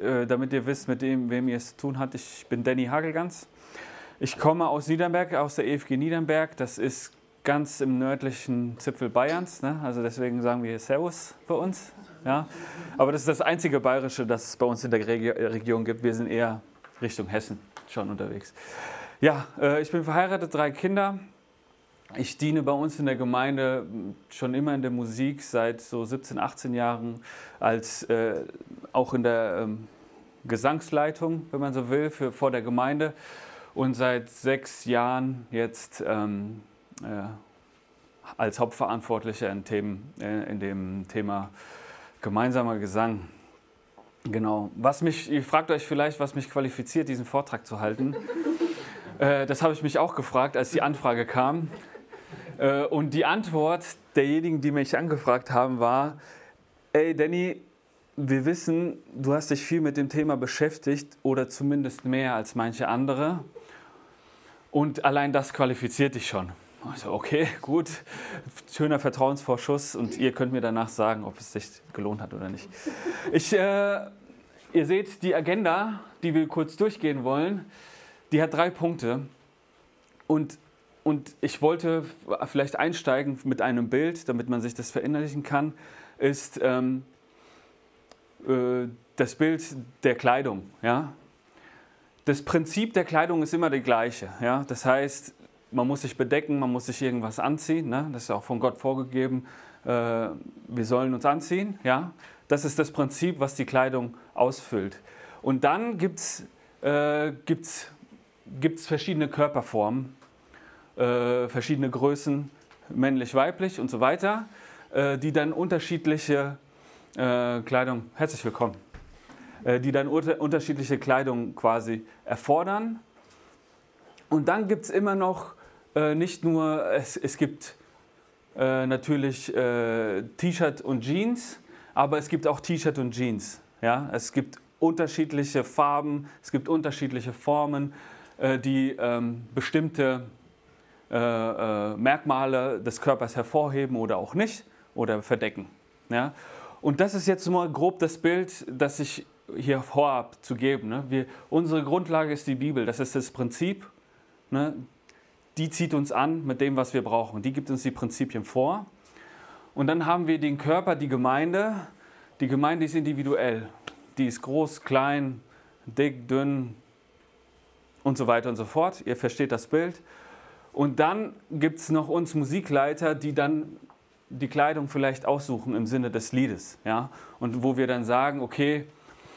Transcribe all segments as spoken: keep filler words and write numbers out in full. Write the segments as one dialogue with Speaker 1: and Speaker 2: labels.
Speaker 1: äh, damit ihr wisst, mit dem, wem ihr es zu tun habt. Ich bin Danny Hagelgans. Ich komme aus Niedernberg, aus der E F G Niedernberg. Das ist ganz im nördlichen Zipfel Bayerns, ne? Also deswegen sagen wir Servus bei uns. Ja? Aber das ist das einzige Bayerische, das es bei uns in der Regi- Region gibt. Wir sind eher Richtung Hessen schon unterwegs. Ja, äh, ich bin verheiratet, drei Kinder. Ich diene bei uns in der Gemeinde schon immer in der Musik, seit so siebzehn, achtzehn Jahren, als äh, auch in der ähm, Gesangsleitung, wenn man so will, für, vor der Gemeinde. Und seit sechs Jahren jetzt ähm, äh, als Hauptverantwortlicher in, Themen, äh, in dem Thema gemeinsamer Gesang. Genau. Was mich, ihr fragt euch vielleicht, was mich qualifiziert, diesen Vortrag zu halten. äh, das habe ich mich auch gefragt, als die Anfrage kam. Äh, und die Antwort derjenigen, die mich angefragt haben, war: Ey Danny, wir wissen, du hast dich viel mit dem Thema beschäftigt oder zumindest mehr als manche andere. Und allein das qualifiziert dich schon. Also okay, gut, schöner Vertrauensvorschuss und ihr könnt mir danach sagen, ob es sich gelohnt hat oder nicht. Ich, äh, ihr seht die Agenda, die wir kurz durchgehen wollen, die hat drei Punkte. Und, und ich wollte vielleicht einsteigen mit einem Bild, damit man sich das verinnerlichen kann, ist ähm, äh, das Bild der Kleidung. Ja? Das Prinzip der Kleidung ist immer das gleiche. Ja? Das heißt, man muss sich bedecken, man muss sich irgendwas anziehen. Ne? Das ist auch von Gott vorgegeben. Äh, wir sollen uns anziehen. Ja? Das ist das Prinzip, was die Kleidung ausfüllt. Und dann gibt es äh, gibt's, gibt's verschiedene Körperformen, äh, verschiedene Größen, männlich, weiblich und so weiter, äh, die dann unterschiedliche äh, Kleidung, herzlich willkommen, die dann unterschiedliche Kleidung quasi erfordern. Und dann gibt es immer noch äh, nicht nur, es, es gibt äh, natürlich äh, T-Shirt und Jeans, aber es gibt auch T-Shirt und Jeans. Ja? Es gibt unterschiedliche Farben, es gibt unterschiedliche Formen, äh, die ähm, bestimmte äh, äh, Merkmale des Körpers hervorheben oder auch nicht oder verdecken. Ja? Und das ist jetzt mal grob das Bild, das ich hier vorab zu geben. Ne? Wir, unsere Grundlage ist die Bibel, das ist das Prinzip. Ne? Die zieht uns an mit dem, was wir brauchen. Die gibt uns die Prinzipien vor. Und dann haben wir den Körper, die Gemeinde. Die Gemeinde ist individuell. Die ist groß, klein, dick, dünn und so weiter und so fort. Ihr versteht das Bild. Und dann gibt es noch uns Musikleiter, die dann die Kleidung vielleicht aussuchen im Sinne des Liedes. Ja? Und wo wir dann sagen, okay,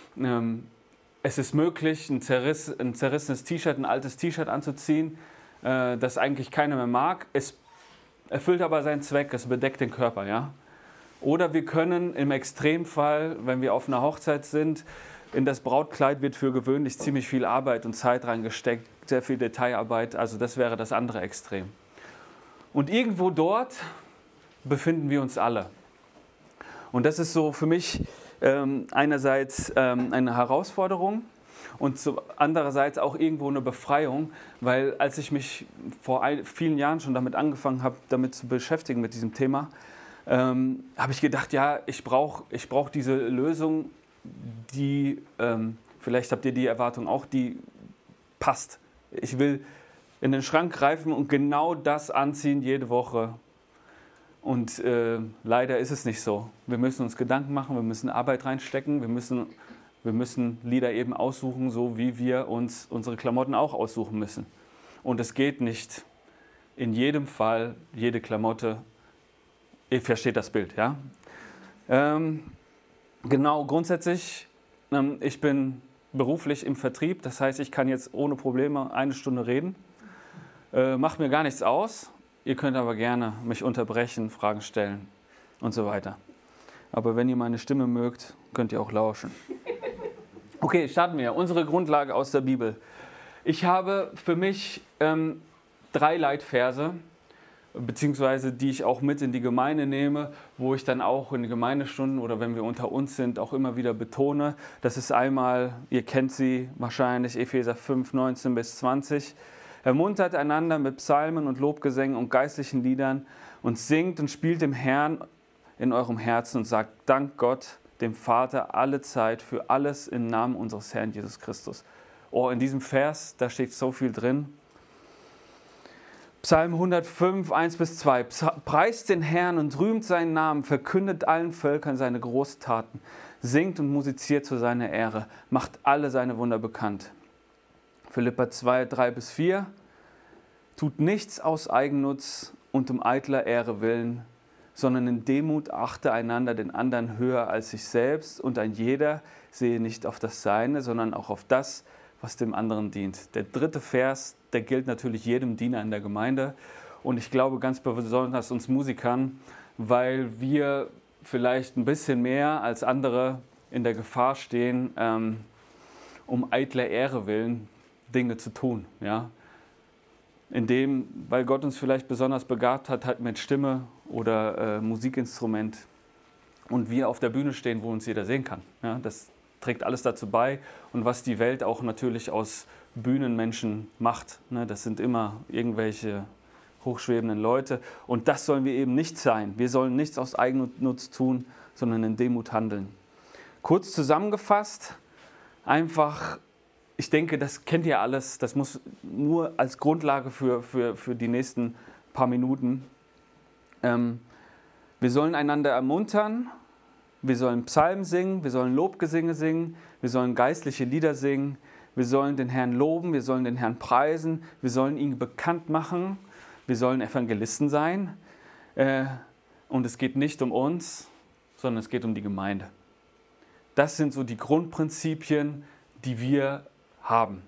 Speaker 1: es ist möglich, ein, zerriss, ein zerrissenes T-Shirt, ein altes T-Shirt anzuziehen, äh, das eigentlich keiner mehr mag. Es erfüllt aber seinen Zweck, es bedeckt den Körper. Ja? Oder wir können im Extremfall, wenn wir auf einer Hochzeit sind, in das Brautkleid wird für gewöhnlich ziemlich viel Arbeit und Zeit reingesteckt, sehr viel Detailarbeit, also das wäre das andere Extrem. Und irgendwo dort befinden wir uns alle. Und das ist so für mich Ähm, einerseits ähm, eine Herausforderung und zu, andererseits auch irgendwo eine Befreiung, weil als ich mich vor ein, vielen Jahren schon damit angefangen habe, damit zu beschäftigen mit diesem Thema, ähm, habe ich gedacht, ja, ich brauche ich brauch diese Lösung, die, ähm, vielleicht habt ihr die Erwartung auch, die passt. Ich will in den Schrank greifen und genau das anziehen jede Woche. Und äh, leider ist es nicht so. Wir müssen uns Gedanken machen, wir müssen Arbeit reinstecken, wir müssen, wir müssen Lieder eben aussuchen, so wie wir uns unsere Klamotten auch aussuchen müssen. Und es geht nicht in jedem Fall, jede Klamotte, ihr versteht das Bild, ja? Ähm, genau, grundsätzlich, ähm, ich bin beruflich im Vertrieb, das heißt, ich kann jetzt ohne Probleme eine Stunde reden, äh, macht mir gar nichts aus. Ihr könnt aber gerne mich unterbrechen, Fragen stellen und so weiter. Aber wenn ihr meine Stimme mögt, könnt ihr auch lauschen. Okay, starten wir. Unsere Grundlage aus der Bibel. Ich habe für mich ähm, drei Leitverse, beziehungsweise die ich auch mit in die Gemeinde nehme, wo ich dann auch in den Gemeindestunden oder wenn wir unter uns sind, auch immer wieder betone. Das ist einmal, ihr kennt sie wahrscheinlich, Epheser fünf, neunzehn bis zwanzig. Ermuntert einander mit Psalmen und Lobgesängen und geistlichen Liedern und singt und spielt dem Herrn in eurem Herzen und sagt Dank Gott dem Vater alle Zeit für alles im Namen unseres Herrn Jesus Christus. Oh, in diesem Vers, da steht so viel drin. Psalm hundertfünf, eins bis zwei. Preist den Herrn und rühmt seinen Namen, verkündet allen Völkern seine Großtaten, singt und musiziert zu seiner Ehre, macht alle seine Wunder bekannt. Philipper zwei, drei bis vier. Tut nichts aus Eigennutz und um eitler Ehre willen, sondern in Demut achte einander den anderen höher als sich selbst und ein jeder sehe nicht auf das Seine, sondern auch auf das, was dem anderen dient. Der dritte Vers, der gilt natürlich jedem Diener in der Gemeinde und ich glaube ganz besonders uns Musikern, weil wir vielleicht ein bisschen mehr als andere in der Gefahr stehen, ähm, um eitler Ehre willen Dinge zu tun. Ja? Indem, weil Gott uns vielleicht besonders begabt hat, halt mit Stimme oder äh, Musikinstrument und wir auf der Bühne stehen, wo uns jeder sehen kann. Ja? Das trägt alles dazu bei und was die Welt auch natürlich aus Bühnenmenschen macht. Ne? Das sind immer irgendwelche hochschwebenden Leute und das sollen wir eben nicht sein. Wir sollen nichts aus Eigennutz tun, sondern in Demut handeln. Kurz zusammengefasst, einfach, ich denke, das kennt ihr alles, das muss nur als Grundlage für, für, für die nächsten paar Minuten. Ähm, wir sollen einander ermuntern, wir sollen Psalmen singen, wir sollen Lobgesänge singen, wir sollen geistliche Lieder singen, wir sollen den Herrn loben, wir sollen den Herrn preisen, wir sollen ihn bekannt machen, wir sollen Evangelisten sein. Äh, und es geht nicht um uns, sondern es geht um die Gemeinde. Das sind so die Grundprinzipien, die wir haben.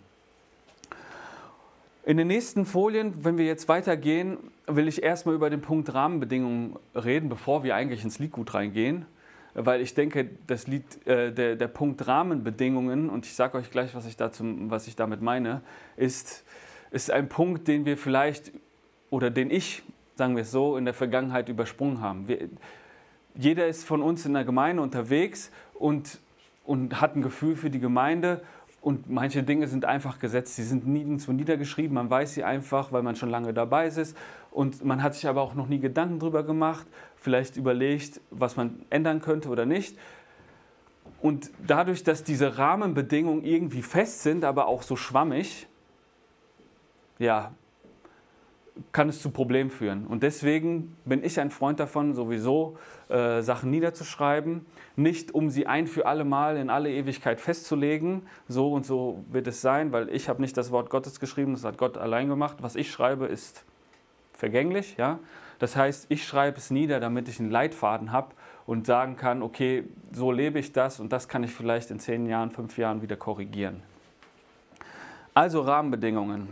Speaker 1: In den nächsten Folien, wenn wir jetzt weitergehen, will ich erstmal über den Punkt Rahmenbedingungen reden, bevor wir eigentlich ins Liedgut reingehen. Weil ich denke, das Lied, äh, der, der Punkt Rahmenbedingungen, und ich sage euch gleich, was ich, dazu, was ich damit meine, ist, ist ein Punkt, den wir vielleicht, oder den ich, sagen wir es so, in der Vergangenheit übersprungen haben. Wir, jeder ist von uns in der Gemeinde unterwegs und, und hat ein Gefühl für die Gemeinde und manche Dinge sind einfach gesetzt, sie sind nirgendwo niedergeschrieben, man weiß sie einfach, weil man schon lange dabei ist und man hat sich aber auch noch nie Gedanken drüber gemacht, vielleicht überlegt, was man ändern könnte oder nicht. Und dadurch, dass diese Rahmenbedingungen irgendwie fest sind, aber auch so schwammig, ja, kann es zu Problemen führen. Und deswegen bin ich ein Freund davon, sowieso äh, Sachen niederzuschreiben, nicht um sie ein für alle Mal in alle Ewigkeit festzulegen, so und so wird es sein, weil ich habe nicht das Wort Gottes geschrieben, das hat Gott allein gemacht. Was ich schreibe, ist vergänglich. Ja? Das heißt, ich schreibe es nieder, damit ich einen Leitfaden habe und sagen kann, okay, so lebe ich das und das kann ich vielleicht in zehn Jahren, fünf Jahren wieder korrigieren. Also Rahmenbedingungen.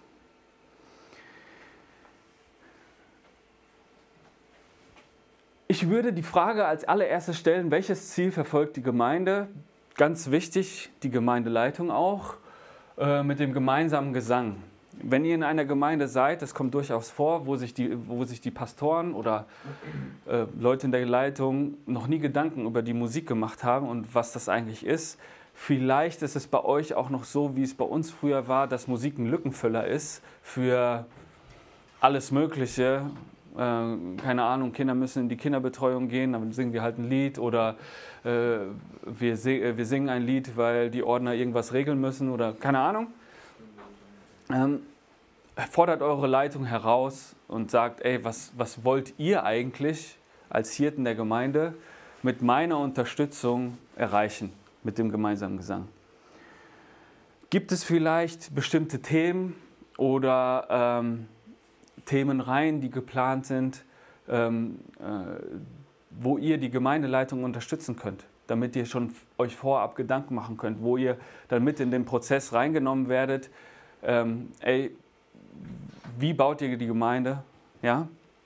Speaker 1: Ich würde die Frage als allererstes stellen, welches Ziel verfolgt die Gemeinde? Ganz wichtig, die Gemeindeleitung auch, äh, mit dem gemeinsamen Gesang. Wenn ihr in einer Gemeinde seid, das kommt durchaus vor, wo sich die, wo sich die Pastoren oder äh, Leute in der Leitung noch nie Gedanken über die Musik gemacht haben und was das eigentlich ist. Vielleicht ist es bei euch auch noch so, wie es bei uns früher war, dass Musik ein Lückenfüller ist für alles Mögliche. Äh, keine Ahnung, Kinder müssen in die Kinderbetreuung gehen, dann singen wir halt ein Lied oder äh, wir, se- wir singen ein Lied, weil die Ordner irgendwas regeln müssen oder keine Ahnung. Ähm, fordert eure Leitung heraus und sagt, ey, was, was wollt ihr eigentlich als Hirten der Gemeinde mit meiner Unterstützung erreichen, mit dem gemeinsamen Gesang? Gibt es vielleicht bestimmte Themen oder ähm, Themenreihen, die geplant sind, ähm, äh, wo ihr die Gemeindeleitung unterstützen könnt, damit ihr schon euch vorab Gedanken machen könnt, wo ihr dann mit in den Prozess reingenommen werdet. Ähm, ey, wie baut ihr die Gemeinde? Ja?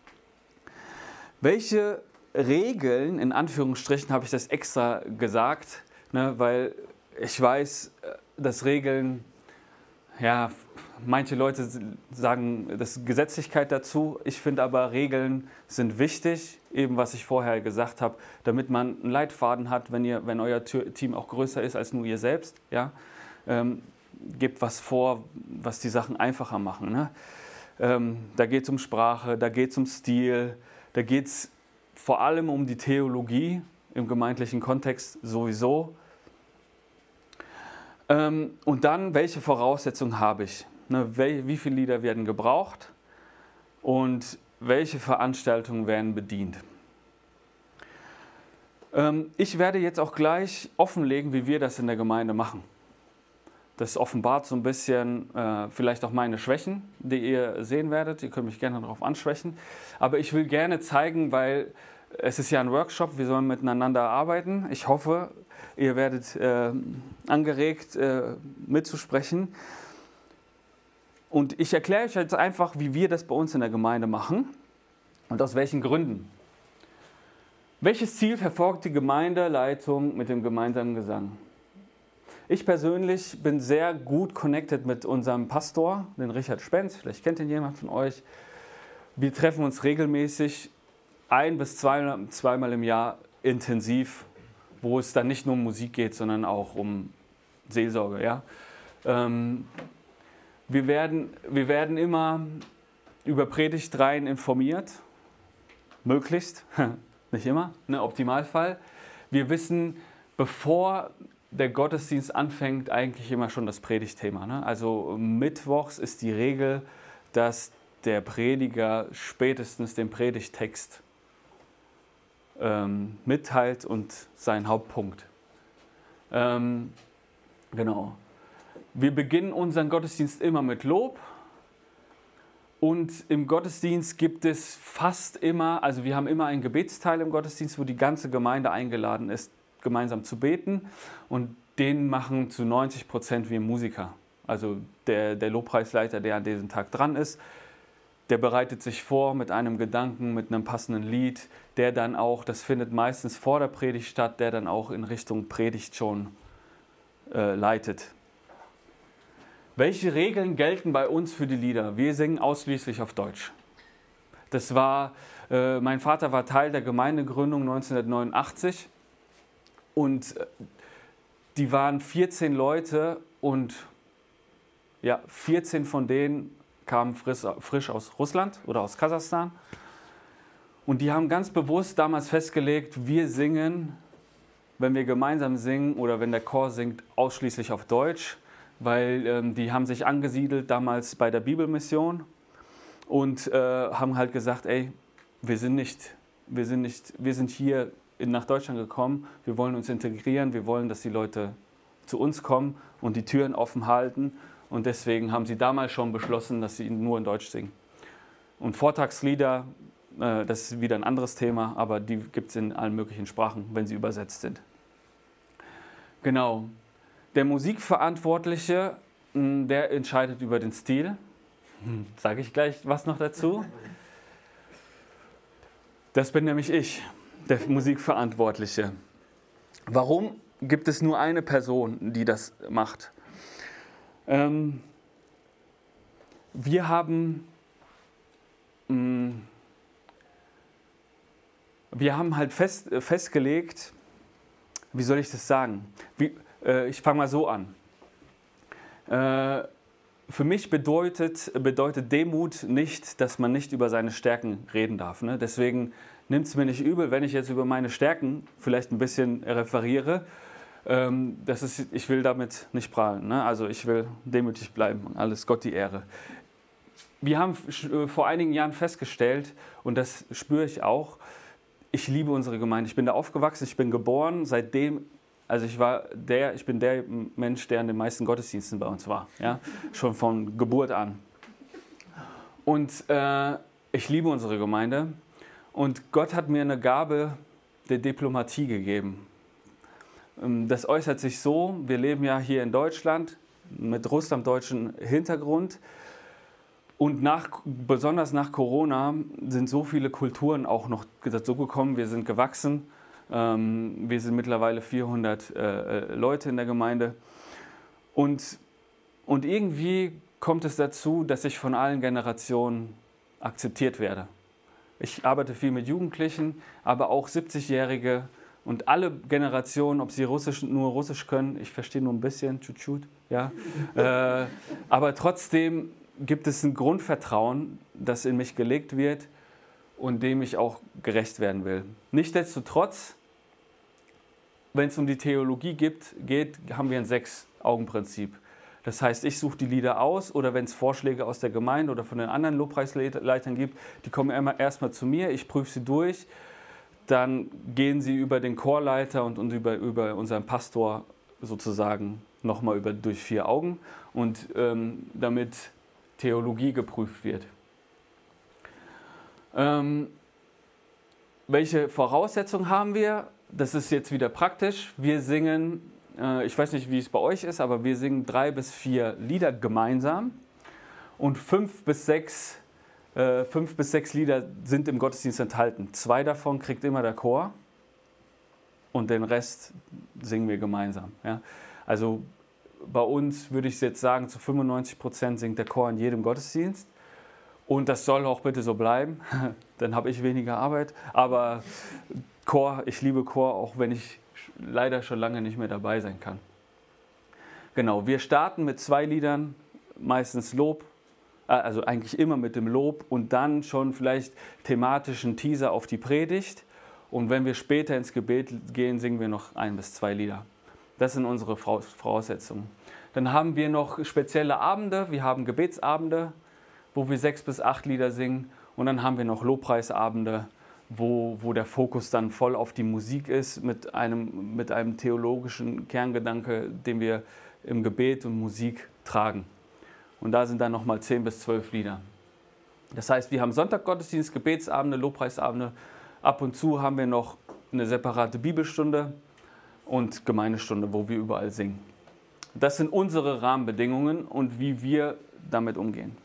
Speaker 1: Welche Regeln, in Anführungsstrichen habe ich das extra gesagt, ne, weil ich weiß, dass Regeln, ja, manche Leute sagen, das ist Gesetzlichkeit dazu. Ich finde aber, Regeln sind wichtig, eben was ich vorher gesagt habe, damit man einen Leitfaden hat, wenn, ihr, wenn euer Team auch größer ist als nur ihr selbst. Ja? Ähm, gebt was vor, was die Sachen einfacher machen. Ne? Ähm, da geht es um Sprache, da geht es um Stil, da geht es vor allem um die Theologie im gemeindlichen Kontext sowieso. Ähm, und dann, welche Voraussetzungen habe ich? Ne, wel, wie viele Lieder werden gebraucht und welche Veranstaltungen werden bedient? Ähm, ich werde jetzt auch gleich offenlegen, wie wir das in der Gemeinde machen. Das offenbart so ein bisschen äh, vielleicht auch meine Schwächen, die ihr sehen werdet. Ihr könnt mich gerne darauf ansprechen. Aber ich will gerne zeigen, weil es ist ja ein Workshop, wir sollen miteinander arbeiten. Ich hoffe, ihr werdet äh, angeregt äh, mitzusprechen. Und ich erkläre euch jetzt einfach, wie wir das bei uns in der Gemeinde machen und aus welchen Gründen. Welches Ziel verfolgt die Gemeindeleitung mit dem gemeinsamen Gesang? Ich persönlich bin sehr gut connected mit unserem Pastor, den Richard Spenz. Vielleicht kennt ihn jemand von euch. Wir treffen uns regelmäßig ein- bis zweimal, zweimal im Jahr intensiv, wo es dann nicht nur um Musik geht, sondern auch um Seelsorge. Ja? Ähm, wir, werden, wir werden immer über Predigtreihen informiert, möglichst, nicht immer, ne, Optimalfall. Wir wissen, bevor der Gottesdienst anfängt, eigentlich immer schon das Predigtthema. Ne? Also mittwochs ist die Regel, dass der Prediger spätestens den Predigttext ähm, mitteilt und seinen Hauptpunkt. Ähm, genau. Wir beginnen unseren Gottesdienst immer mit Lob. Und im Gottesdienst gibt es fast immer, also wir haben immer einen Gebetsteil im Gottesdienst, wo die ganze Gemeinde eingeladen ist, gemeinsam zu beten, und den machen zu neunzig Prozent wir Musiker. Also der, der Lobpreisleiter, der an diesem Tag dran ist, der bereitet sich vor mit einem Gedanken, mit einem passenden Lied, der dann auch, das findet meistens vor der Predigt statt, der dann auch in Richtung Predigt schon äh, leitet. Welche Regeln gelten bei uns für die Lieder? Wir singen ausschließlich auf Deutsch. Das war, äh, mein Vater war Teil der Gemeindegründung neunzehnhundertneunundachtzig. Und die waren vierzehn Leute und ja, vierzehn von denen kamen frisch, frisch aus Russland oder aus Kasachstan. Und die haben ganz bewusst damals festgelegt, wir singen, wenn wir gemeinsam singen oder wenn der Chor singt, ausschließlich auf Deutsch, weil ähm, die haben sich angesiedelt damals bei der Bibelmission und äh, haben halt gesagt, ey, wir sind nicht, wir sind nicht, wir sind hier nach Deutschland gekommen, wir wollen uns integrieren, wir wollen, dass die Leute zu uns kommen und die Türen offen halten, und deswegen haben sie damals schon beschlossen, dass sie nur in Deutsch singen. Und Vortragslieder, äh, das ist wieder ein anderes Thema, aber die gibt es in allen möglichen Sprachen, wenn sie übersetzt sind. Genau. Der Musikverantwortliche, mh, der entscheidet über den Stil. Hm, sage ich gleich was noch dazu? Das bin nämlich ich, der Musikverantwortliche. Warum gibt es nur eine Person, die das macht? Ähm, wir haben, mh, wir haben halt fest, äh, festgelegt, wie soll ich das sagen? Wie, äh, ich fange mal so an. Äh, für mich bedeutet, bedeutet Demut nicht, dass man nicht über seine Stärken reden darf. Ne? Deswegen nimmt es mir nicht übel, wenn ich jetzt über meine Stärken vielleicht ein bisschen referiere. Ähm, das ist, ich will damit nicht prahlen. Ne? Also ich will demütig bleiben. Alles Gott die Ehre. Wir haben vor einigen Jahren festgestellt, und das spüre ich auch, ich liebe unsere Gemeinde. Ich bin da aufgewachsen, ich bin geboren, seitdem, also ich war der, ich bin der Mensch, der in den meisten Gottesdiensten bei uns war. Ja? Schon von Geburt an. Und äh, ich liebe unsere Gemeinde. Und Gott hat mir eine Gabe der Diplomatie gegeben. Das äußert sich so, wir leben ja hier in Deutschland mit russlanddeutschem Hintergrund. Und nach, besonders nach Corona sind so viele Kulturen auch noch dazugekommen. Wir sind gewachsen. Wir sind mittlerweile vierhundert Leute in der Gemeinde. Und, und irgendwie kommt es dazu, dass ich von allen Generationen akzeptiert werde. Ich arbeite viel mit Jugendlichen, aber auch siebzigjährige und alle Generationen, ob sie Russisch, nur Russisch können, ich verstehe nur ein bisschen, tschut, ja. äh, aber trotzdem gibt es ein Grundvertrauen, das in mich gelegt wird und dem ich auch gerecht werden will. Nichtsdestotrotz wenn es um die Theologie gibt, geht, haben wir ein Sechs-Augen-Prinzip. Das heißt, ich suche die Lieder aus oder wenn es Vorschläge aus der Gemeinde oder von den anderen Lobpreisleitern gibt, die kommen immer erstmal zu mir, ich prüfe sie durch, dann gehen sie über den Chorleiter und, und über, über unseren Pastor sozusagen nochmal über, durch vier Augen und ähm, damit Theologie geprüft wird. Ähm, welche Voraussetzungen haben wir? Das ist jetzt wieder praktisch. Wir singen, äh, ich weiß nicht, wie es bei euch ist, aber wir singen drei bis vier Lieder gemeinsam und fünf bis sechs, äh, fünf bis sechs Lieder sind im Gottesdienst enthalten. Zwei davon kriegt immer der Chor und den Rest singen wir gemeinsam. Ja? Also bei uns würde ich jetzt sagen, zu fünfundneunzig Prozent singt der Chor in jedem Gottesdienst. Und das soll auch bitte so bleiben. Dann habe ich weniger Arbeit. Aber Chor, ich liebe Chor, auch wenn ich leider schon lange nicht mehr dabei sein kann. Genau, wir starten mit zwei Liedern, meistens Lob, also eigentlich immer mit dem Lob und dann schon vielleicht thematischen Teaser auf die Predigt. Und wenn wir später ins Gebet gehen, singen wir noch ein bis zwei Lieder. Das sind unsere Voraussetzungen. Dann haben wir noch spezielle Abende. Wir haben Gebetsabende, wo wir sechs bis acht Lieder singen. Und dann haben wir noch Lobpreisabende, wo, wo der Fokus dann voll auf die Musik ist, mit einem, mit einem theologischen Kerngedanke, den wir im Gebet und Musik tragen. Und da sind dann nochmal zehn bis zwölf Lieder. Das heißt, wir haben Sonntaggottesdienst, Gebetsabende, Lobpreisabende. Ab und zu haben wir noch eine separate Bibelstunde und Gemeindestunde, wo wir überall singen. Das sind unsere Rahmenbedingungen und wie wir damit umgehen.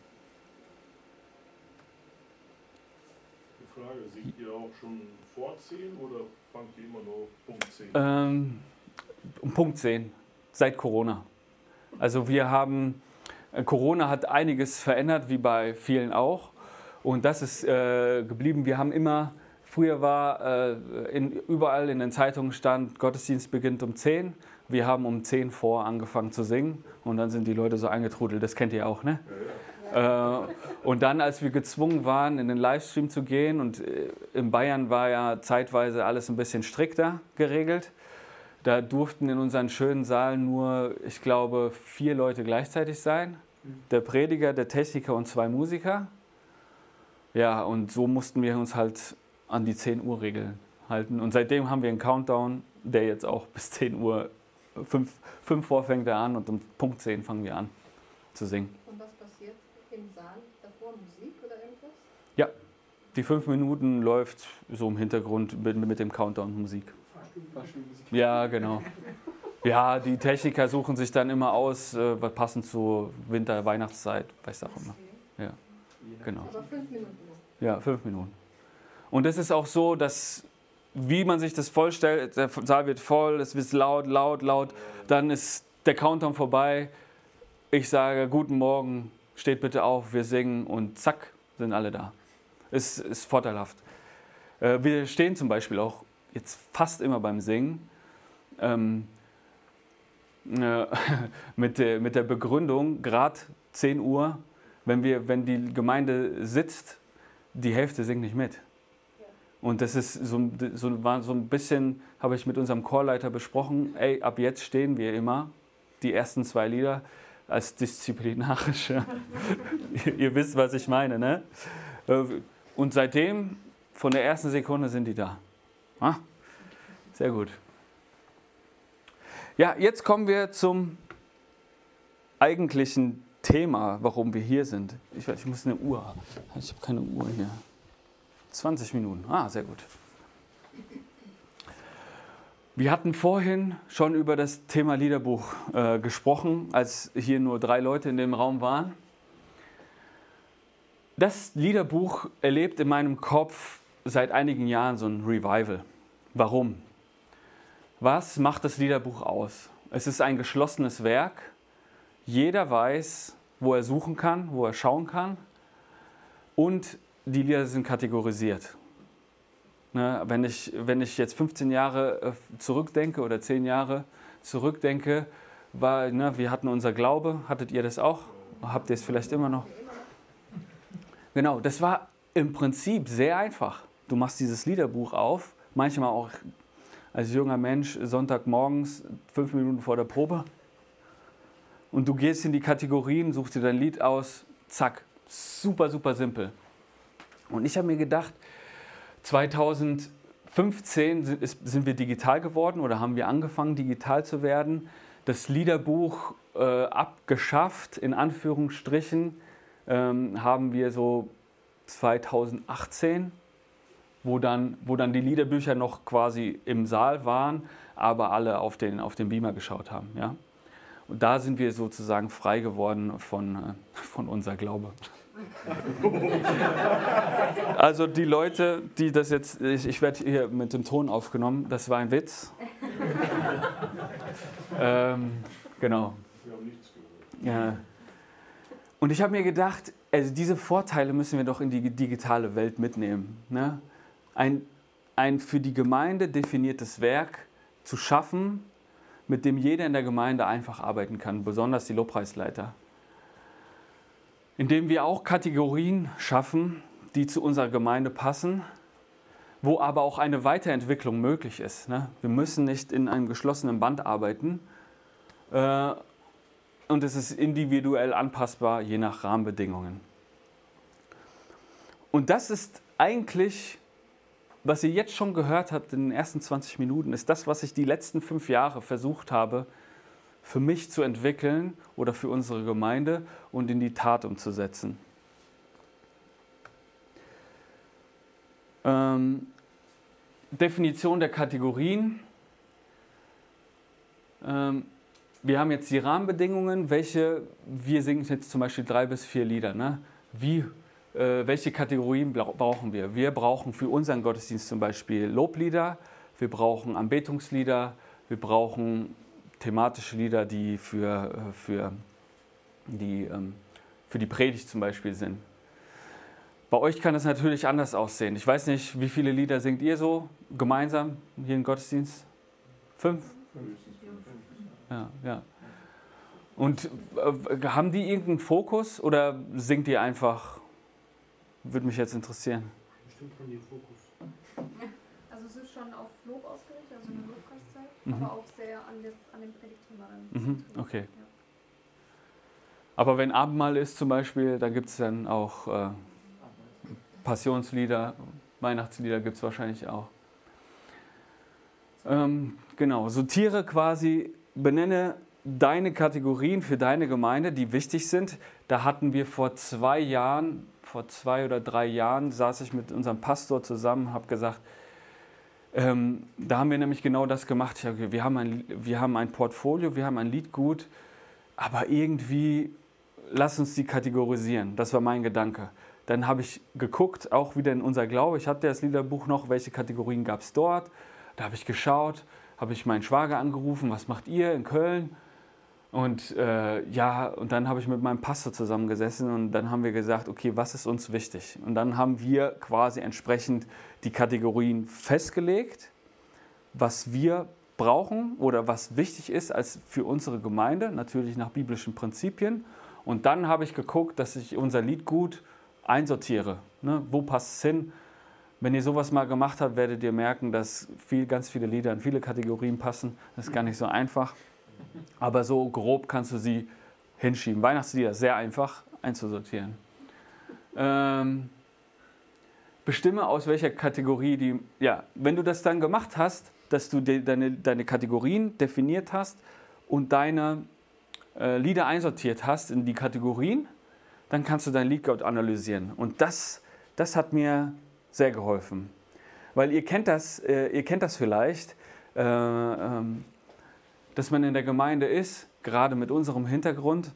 Speaker 2: Die Frage, singt ihr auch schon vor zehn oder fangt ihr immer nur Punkt zehn?
Speaker 1: Ähm, um Punkt zehn, seit Corona. Also wir haben, Corona hat einiges verändert, wie bei vielen auch. Und das ist äh, geblieben. Wir haben immer, früher war äh, in, überall in den Zeitungen stand, Gottesdienst beginnt um zehn. Wir haben um zehn vor angefangen zu singen und dann sind die Leute so eingetrudelt. Das kennt ihr auch, ne? Ja, ja. Äh, und dann, als wir gezwungen waren, in den Livestream zu gehen und äh, in Bayern war ja zeitweise alles ein bisschen strikter geregelt. Da durften in unseren schönen Saalen nur, ich glaube, vier Leute gleichzeitig sein. Der Prediger, der Techniker und zwei Musiker. Ja, und so mussten wir uns halt an die zehn Uhr Regel halten. Und seitdem haben wir einen Countdown, der jetzt auch bis zehn Uhr, fünf, fünf vor fängt er an und um Punkt zehn fangen wir an zu singen.
Speaker 3: Und was passiert im Saal davor? Musik oder irgendwas?
Speaker 1: Ja, die fünf Minuten läuft so im Hintergrund mit, mit dem Countdown Musik. Ja, genau. Ja, die Techniker suchen sich dann immer aus, äh, was passend zur Winter-, Weihnachtszeit, weiß auch immer. Ja, genau.
Speaker 3: Aber fünf Minuten noch.
Speaker 1: Ja, fünf Minuten. Und es ist auch so, dass, wie man sich das vorstellt, der Saal wird voll, es wird laut, laut, laut, dann ist der Countdown vorbei. Ich sage, guten Morgen, steht bitte auf, wir singen und zack, sind alle da. Es ist vorteilhaft. Äh, wir stehen zum Beispiel auch jetzt fast immer beim Singen ähm, äh, mit, der, mit der Begründung, gerade zehn Uhr, wenn, wir, wenn die Gemeinde sitzt, die Hälfte singt nicht mit. Und das ist so, so, war so ein bisschen, habe ich mit unserem Chorleiter besprochen, ey, ab jetzt stehen wir immer, die ersten zwei Lieder, als disziplinarisch. ihr, ihr wisst, was ich meine, ne? Und seitdem, von der ersten Sekunde sind die da. Ah, sehr gut. Ja, jetzt kommen wir zum eigentlichen Thema, warum wir hier sind. Ich, ich muss eine Uhr haben. Ich habe keine Uhr hier. zwanzig Minuten. Ah, sehr gut. Wir hatten vorhin schon über das Thema Liederbuch äh, gesprochen, als hier nur drei Leute in dem Raum waren. Das Liederbuch erlebt in meinem Kopf seit einigen Jahren so ein Revival. Warum? Was macht das Liederbuch aus? Es ist ein geschlossenes Werk. Jeder weiß, wo er suchen kann, wo er schauen kann. Und die Lieder sind kategorisiert. Ne, wenn ich, wenn ich jetzt fünfzehn Jahre zurückdenke oder zehn Jahre zurückdenke, war, ne, wir hatten unser Glaube. Hattet ihr das auch? Habt ihr es vielleicht immer noch? Genau, das war im Prinzip sehr einfach. Du machst dieses Liederbuch auf, manchmal auch als junger Mensch Sonntagmorgens, fünf Minuten vor der Probe. Und du gehst in die Kategorien, suchst dir dein Lied aus, zack, super, super simpel. Und ich habe mir gedacht, zweitausendfünfzehn sind wir digital geworden oder haben wir angefangen, digital zu werden. Das Liederbuch äh, abgeschafft, in Anführungsstrichen, ähm, haben wir so zweitausendachtzehn, wo dann, wo dann die Liederbücher noch quasi im Saal waren, aber alle auf den, auf den Beamer geschaut haben. Ja? Und da sind wir sozusagen frei geworden von, äh, von unser Glaube. Also die Leute, die das jetzt, ich, ich werde hier mit dem Ton aufgenommen, das war ein Witz. ähm, genau.
Speaker 2: Wir haben nichts gehört.
Speaker 1: Ja. Und ich habe mir gedacht, also diese Vorteile müssen wir doch in die digitale Welt mitnehmen. Ne? Ein, ein für die Gemeinde definiertes Werk zu schaffen, mit dem jeder in der Gemeinde einfach arbeiten kann, besonders die Lobpreisleiter. Indem wir auch Kategorien schaffen, die zu unserer Gemeinde passen, wo aber auch eine Weiterentwicklung möglich ist. Ne? Wir müssen nicht in einem geschlossenen Band arbeiten äh, und es ist individuell anpassbar, je nach Rahmenbedingungen. Und das ist eigentlich, was ihr jetzt schon gehört habt in den ersten zwanzig Minuten, ist das, was ich die letzten fünf Jahre versucht habe, für mich zu entwickeln oder für unsere Gemeinde und in die Tat umzusetzen. Ähm, Definition der Kategorien. Ähm, wir haben jetzt die Rahmenbedingungen, welche, wir singen jetzt zum Beispiel drei bis vier Lieder. Ne? Wie, äh, welche Kategorien brauchen wir? Wir brauchen für unseren Gottesdienst zum Beispiel Loblieder, wir brauchen Anbetungslieder, wir brauchen thematische Lieder, die für, für, die, ähm, für die Predigt zum Beispiel sind. Bei euch kann das natürlich anders aussehen. Ich weiß nicht, wie viele Lieder singt ihr so gemeinsam hier im Gottesdienst? Fünf? Ja, ja. Und äh, haben die irgendeinen Fokus oder singt ihr einfach? Würde mich jetzt interessieren.
Speaker 2: Bestimmt von dir Fokus.
Speaker 3: Also es ist schon auf Lob ausgerichtet, also eine Lobpreiszeit,
Speaker 1: Mhm.
Speaker 3: aber auch sehr an, der, an dem Predigtthema dann.
Speaker 1: Mhm, okay.
Speaker 3: Ja.
Speaker 1: Aber wenn Abendmahl ist zum Beispiel, da gibt es dann auch äh, Passionslieder, Weihnachtslieder gibt es wahrscheinlich auch. Ähm, genau, sortiere quasi, benenne deine Kategorien für deine Gemeinde, die wichtig sind. Da hatten wir vor zwei Jahren, vor zwei oder drei Jahren, saß ich mit unserem Pastor zusammen, habe gesagt, ähm, da haben wir nämlich genau das gemacht. Ich hab, okay, wir haben ein, wir haben ein Portfolio, wir haben ein Liedgut, aber irgendwie lass uns die kategorisieren. Das war mein Gedanke. Dann habe ich geguckt, auch wieder in unser Glaube. Ich hatte das Liederbuch noch, welche Kategorien gab es dort. Da habe ich geschaut, habe ich meinen Schwager angerufen, was macht ihr in Köln? Und äh, ja, und dann habe ich mit meinem Pastor zusammengesessen und dann haben wir gesagt, okay, was ist uns wichtig? Und dann haben wir quasi entsprechend die Kategorien festgelegt, was wir brauchen oder was wichtig ist als für unsere Gemeinde, natürlich nach biblischen Prinzipien. Und dann habe ich geguckt, dass ich unser Liedgut einsortiere. Ne? Wo passt es hin? Wenn ihr sowas mal gemacht habt, werdet ihr merken, dass viel, ganz viele Lieder in viele Kategorien passen. Das ist gar nicht so einfach. Aber so grob kannst du sie hinschieben. Weihnachtslieder, sehr einfach einzusortieren. Ähm, bestimme aus welcher Kategorie die... Ja, wenn du das dann gemacht hast, dass du de, deine, deine Kategorien definiert hast und deine äh, Lieder einsortiert hast in die Kategorien, dann kannst du dein Liedgut analysieren. Und das, das hat mir sehr geholfen. Weil ihr kennt das, äh, ihr kennt das vielleicht, äh, ähm, dass man in der Gemeinde ist, gerade mit unserem Hintergrund.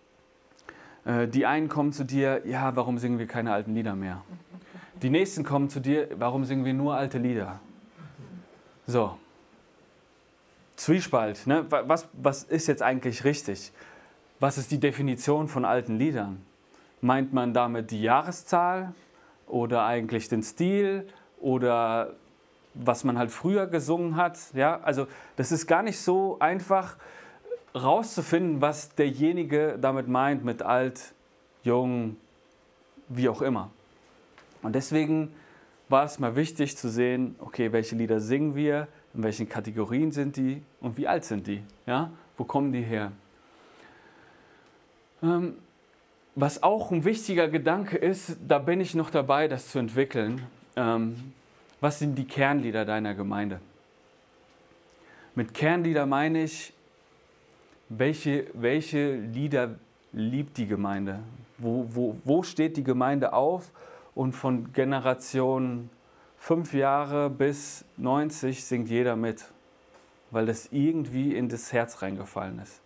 Speaker 1: Äh, die einen kommen zu dir, ja, warum singen wir keine alten Lieder mehr? Die nächsten kommen zu dir, warum singen wir nur alte Lieder? So. Zwiespalt, ne? Was, was ist jetzt eigentlich richtig? Was ist die Definition von alten Liedern? Meint man damit die Jahreszahl oder eigentlich den Stil oder was man halt früher gesungen hat? Ja, also das ist gar nicht so einfach rauszufinden, was derjenige damit meint mit alt, jung, wie auch immer. Und deswegen war es mal wichtig zu sehen, okay, welche Lieder singen wir, in welchen Kategorien sind die und wie alt sind die? Ja? Wo kommen die her? Ähm, was auch ein wichtiger Gedanke ist, da bin ich noch dabei, das zu entwickeln. Ähm, was sind die Kernlieder deiner Gemeinde? Mit Kernlieder meine ich, welche, welche Lieder liebt die Gemeinde? Wo, wo, wo steht die Gemeinde auf? Und von Generation fünf Jahre bis neunzig singt jeder mit, weil das irgendwie in das Herz reingefallen ist.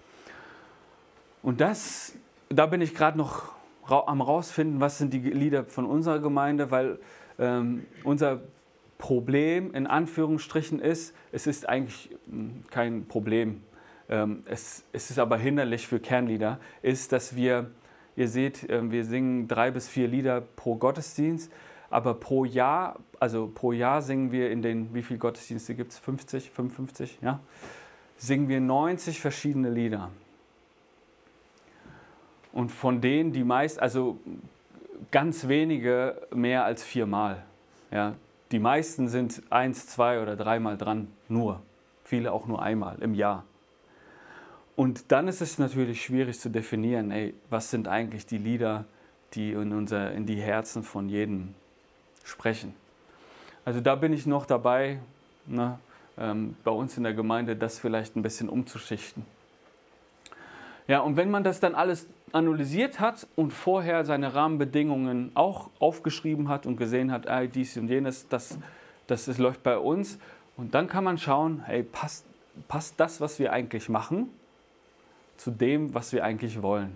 Speaker 1: Und das, da bin ich gerade noch ra- am rausfinden, was sind die Lieder von unserer Gemeinde, weil ähm, unser Problem in Anführungsstrichen ist, es ist eigentlich mh, kein Problem, ähm, es, es ist aber hinderlich für Kernlieder, ist, dass wir, ihr seht, äh, wir singen drei bis vier Lieder pro Gottesdienst, aber pro Jahr, also pro Jahr singen wir in den, wie viele Gottesdienste gibt es? fünfzig, fünfundfünfzig, ja? Singen wir neunzig verschiedene Lieder. Und von denen die meist, also ganz wenige mehr als viermal. Ja? Die meisten sind eins, zwei oder dreimal dran, nur. Viele auch nur einmal im Jahr. Und dann ist es natürlich schwierig zu definieren, ey, was sind eigentlich die Lieder, die in, unser, in die Herzen von jedem sprechen. Also da bin ich noch dabei, ne, ähm, bei uns in der Gemeinde das vielleicht ein bisschen umzuschichten. Ja, und wenn man das dann alles analysiert hat und vorher seine Rahmenbedingungen auch aufgeschrieben hat und gesehen hat, ah, dies und jenes, das, das, das läuft bei uns, und dann kann man schauen, hey, passt, passt das, was wir eigentlich machen, zu dem, was wir eigentlich wollen.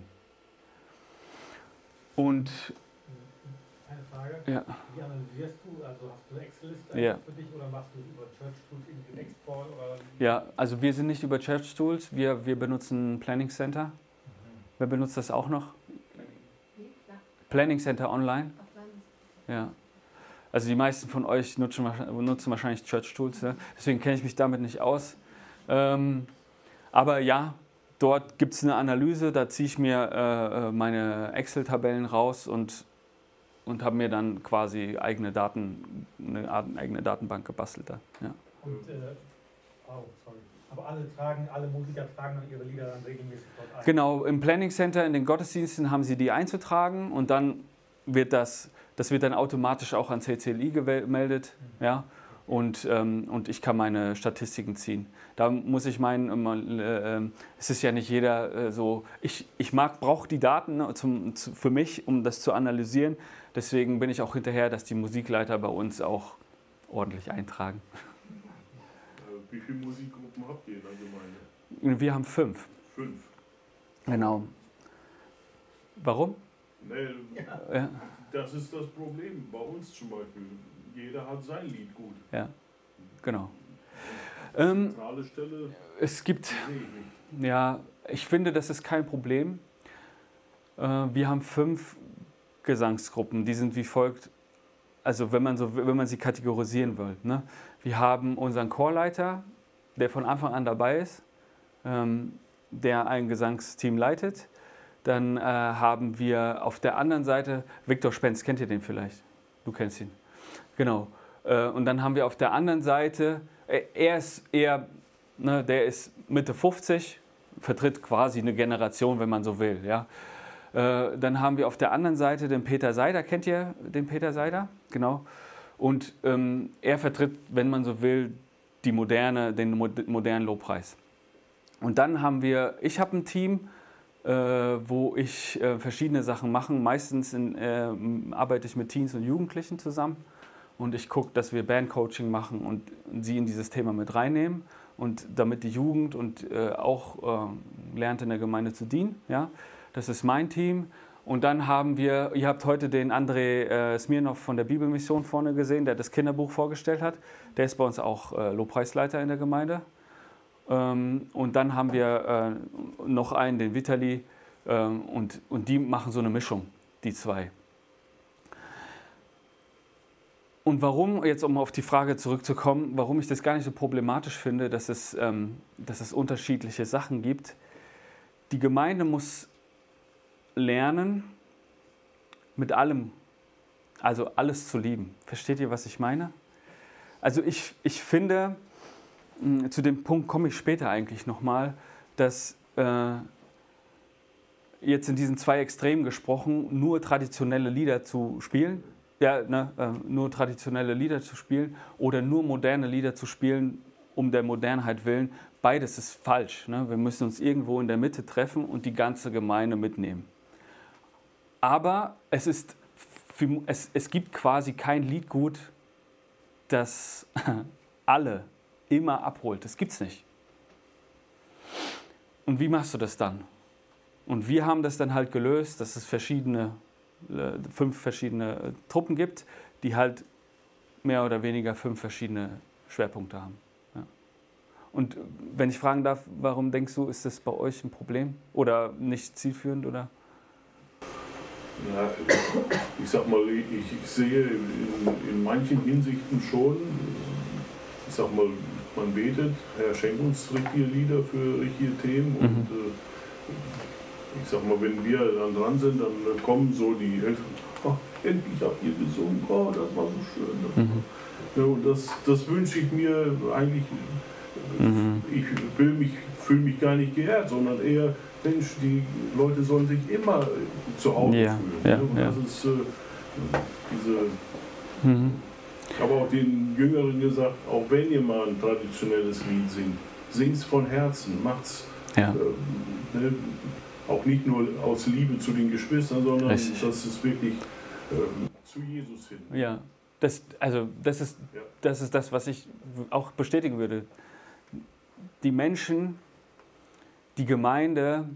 Speaker 1: Und
Speaker 4: eine Frage,
Speaker 1: ja.
Speaker 4: wie analysierst du, also hast du eine Excel-Liste
Speaker 1: Ja.
Speaker 4: für dich oder machst du es über Church Tools in den Export? Oder?
Speaker 1: Ja, also wir sind nicht über Church Tools, wir, wir benutzen Planning Center.
Speaker 4: Mhm.
Speaker 1: Wer benutzt das auch noch?
Speaker 3: Wie? Ja.
Speaker 1: Planning Center Online.
Speaker 3: Auf Land.
Speaker 1: Ja. Also die meisten von euch nutzen, nutzen wahrscheinlich Church Tools, ne? Deswegen kenne ich mich damit nicht aus. Ähm, aber ja, dort gibt es eine Analyse, da ziehe ich mir äh, meine Excel-Tabellen raus und, und habe mir dann quasi eigene Daten, eine eigene Datenbank gebastelt. Da. Ja.
Speaker 4: Und, äh, oh, sorry. Aber alle tragen, alle Musiker tragen dann ihre Lieder dann regelmäßig dort ein.
Speaker 1: Genau, im Planning Center, in den Gottesdiensten haben sie die einzutragen und dann wird das, das wird dann automatisch auch an C C L I gemeldet,
Speaker 4: Mhm.
Speaker 1: ja, und, ähm, und ich kann meine Statistiken ziehen. Da muss ich meinen, immer, äh, äh, es ist ja nicht jeder äh, so, ich, ich mag, brauche die Daten, ne, zum, zu, für mich, um das zu analysieren, deswegen bin ich auch hinterher, dass die Musikleiter bei uns auch ordentlich eintragen.
Speaker 2: Äh, Wie viele Musikgruppen habt ihr in der Gemeinde?
Speaker 1: Wir haben fünf.
Speaker 2: Fünf.
Speaker 1: Genau. Warum?
Speaker 2: Nee,
Speaker 1: Ja,
Speaker 2: das ist das Problem. Bei uns zum Beispiel. Jeder hat sein Lied gut.
Speaker 1: ja, genau. Ähm,
Speaker 2: Zentrale Stelle
Speaker 1: es gibt,
Speaker 2: sehe ich nicht.
Speaker 1: ja, ich finde, das ist kein Problem. Äh, wir haben fünf Gesangsgruppen, die sind wie folgt, also wenn man, so, wenn man sie kategorisieren will. Ne? Wir haben unseren Chorleiter, der von Anfang an dabei ist, ähm, der ein Gesangsteam leitet. Dann äh, haben wir auf der anderen Seite, Viktor Spenz, kennt ihr den vielleicht? Du kennst ihn. Genau. Äh, und dann haben wir auf der anderen Seite, äh, er ist eher, ne, der ist Mitte fünfzig, vertritt quasi eine Generation, wenn man so will. Ja? Äh, dann haben wir auf der anderen Seite den Peter Seider. Kennt ihr den Peter Seider? Genau. Und ähm, er vertritt, wenn man so will, die moderne, den modernen Lobpreis. Und dann haben wir, ich habe ein Team, äh, wo ich äh, verschiedene Sachen mache. Meistens in, äh, arbeite ich mit Teens und Jugendlichen zusammen. Und ich gucke, dass wir Bandcoaching machen und sie in dieses Thema mit reinnehmen. Und damit die Jugend und äh, auch äh, lernt, in der Gemeinde zu dienen. Ja? Das ist mein Team. Und dann haben wir, ihr habt heute den André äh, Smirnov von der Bibelmission vorne gesehen, der das Kinderbuch vorgestellt hat. Der ist bei uns auch äh, Lobpreisleiter in der Gemeinde. Ähm, und dann haben wir äh, noch einen, den Vitali. Äh, und, und die machen so eine Mischung, die zwei. Und warum, jetzt um auf die Frage zurückzukommen, warum ich das gar nicht so problematisch finde, dass es, ähm, dass es unterschiedliche Sachen gibt. Die Gemeinde muss lernen, mit allem, also alles zu lieben. Versteht ihr, was ich meine? Also ich, ich finde, Zu dem Punkt komme ich später eigentlich nochmal, dass äh, jetzt in diesen zwei Extremen gesprochen, nur traditionelle Lieder zu spielen, ja, ne, äh, nur traditionelle Lieder zu spielen oder nur moderne Lieder zu spielen, um der Modernheit willen, beides ist falsch. Ne? Wir müssen uns irgendwo in der Mitte treffen und die ganze Gemeinde mitnehmen. Aber es, ist, es, es gibt quasi kein Liedgut, das alle immer abholt. Das gibt's nicht. Und wie machst du das dann? Und wir haben das dann halt gelöst, dass es verschiedene, fünf verschiedene Truppen gibt, die halt mehr oder weniger fünf verschiedene Schwerpunkte haben. Ja. Und wenn ich fragen darf, warum denkst du, ist das bei euch ein Problem oder nicht zielführend? Oder?
Speaker 2: Ja, ich sag mal, ich, ich sehe in, in manchen Hinsichten schon, ich sag mal, man betet, Herr, schenk uns richtige Lieder für richtige Themen und mhm. äh, ich sag mal, wenn wir dann dran sind, dann kommen so die Eltern, oh, endlich habt ihr gesungen, oh, das war so schön. Mhm. Ja, und das, das wünsche ich mir eigentlich, mhm. ich will mich, fühle mich gar nicht geehrt, sondern eher, Mensch, die Leute sollen sich immer zu Hause
Speaker 1: ja,
Speaker 2: fühlen.
Speaker 1: Ja,
Speaker 2: ne? Und
Speaker 1: ja.
Speaker 2: das ist äh, diese...
Speaker 1: Mhm.
Speaker 2: Ich habe auch den Jüngeren gesagt, auch wenn ihr mal ein traditionelles Lied singt, singt es von Herzen, macht's
Speaker 1: ja.
Speaker 2: äh, ne, auch nicht nur aus Liebe zu den Geschwistern, sondern
Speaker 1: Richtig.
Speaker 2: dass es wirklich äh, zu Jesus hin.
Speaker 1: Ja, das, also das ist,
Speaker 2: Ja.
Speaker 1: das ist das, was ich auch bestätigen würde. Die Menschen, die Gemeinde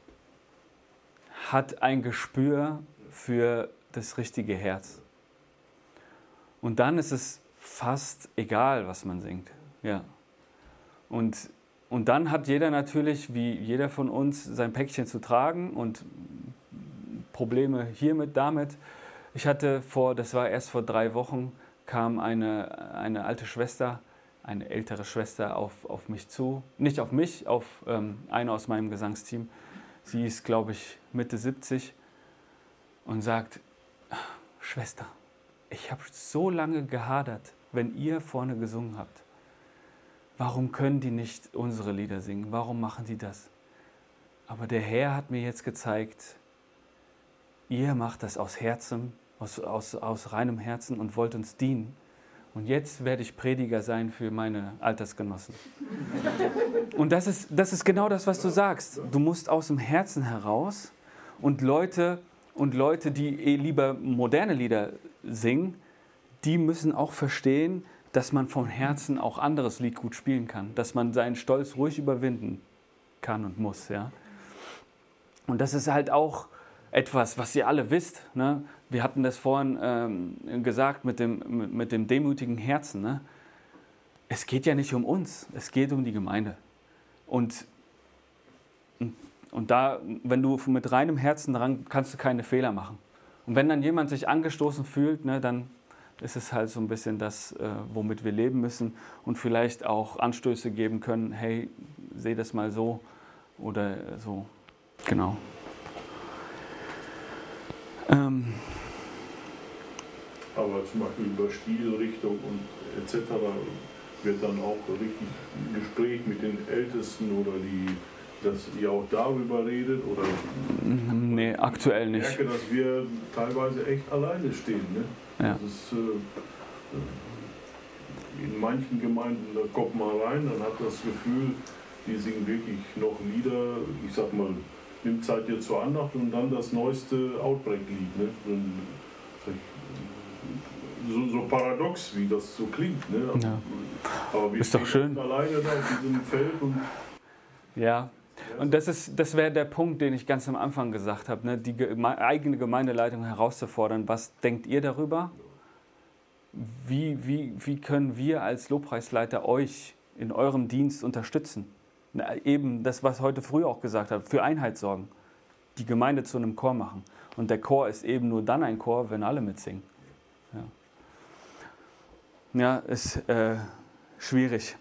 Speaker 1: hat ein Gespür für das richtige Herz. Und dann ist es fast egal, was man singt. Ja. Und, und dann hat jeder natürlich, wie jeder von uns, sein Päckchen zu tragen und Probleme hiermit, damit. Ich hatte vor, das war erst vor drei Wochen, kam eine, eine alte Schwester, eine ältere Schwester auf, auf mich zu. Nicht auf mich, auf ähm, eine aus meinem Gesangsteam. Sie ist, glaube ich, Mitte siebzig und sagt, Schwester, ich habe so lange gehadert, wenn ihr vorne gesungen habt. Warum können die nicht unsere Lieder singen? Warum machen die das? Aber der Herr hat mir jetzt gezeigt, ihr macht das aus Herzen, aus, aus, aus reinem Herzen und wollt uns dienen. Und jetzt werde ich Prediger sein für meine Altersgenossen. Und das ist, das ist genau das, was du sagst. Du musst aus dem Herzen heraus und Leute, und Leute, die eh lieber moderne Lieder singen, die müssen auch verstehen, dass man vom Herzen auch anderes Lied gut spielen kann. Dass man seinen Stolz ruhig überwinden kann und muss. Ja? Und das ist halt auch etwas, was ihr alle wisst. Ne? Wir hatten das vorhin ähm, gesagt mit dem, mit, mit dem demütigen Herzen. Ne? Es geht ja nicht um uns, es geht um die Gemeinde. Und, und da, wenn du mit reinem Herzen dran, kannst du keine Fehler machen. Und wenn dann jemand sich angestoßen fühlt, ne, dann ist es halt so ein bisschen das, äh, womit wir leben müssen und vielleicht auch Anstöße geben können, hey, seh das mal so oder so. Genau. Ähm.
Speaker 2: Aber zum Beispiel über Stilrichtung und et cetera wird dann auch richtig ein Gespräch mit den Ältesten oder die, dass ihr auch darüber redet oder?
Speaker 1: Nee, aktuell nicht.
Speaker 2: Ich merke, dass wir teilweise echt alleine stehen. Ne?
Speaker 1: Ja.
Speaker 2: Das ist, äh, in manchen Gemeinden, da kommt man rein, dann hat das Gefühl, die singen wirklich noch Lieder, ich sag mal, nimmt Zeit dir zur Andacht und dann das neueste Outbreak-Lied. Ne? So, so paradox, wie das so klingt. Ne?
Speaker 1: Ja.
Speaker 2: Aber wir
Speaker 1: ist doch schön.
Speaker 2: Alleine da auf diesem Feld und
Speaker 1: ja. Und das ist, das wäre der Punkt, den ich ganz am Anfang gesagt habe, ne? Die Geme- eigene Gemeindeleitung herauszufordern. Was denkt ihr darüber? Wie, wie, wie können wir als Lobpreisleiter euch in eurem Dienst unterstützen? Na, eben das, was heute früh auch gesagt habe, für Einheit sorgen. Die Gemeinde zu einem Chor machen. Und der Chor ist eben nur dann ein Chor, wenn alle mitsingen. Ja, ja ist äh, schwierig.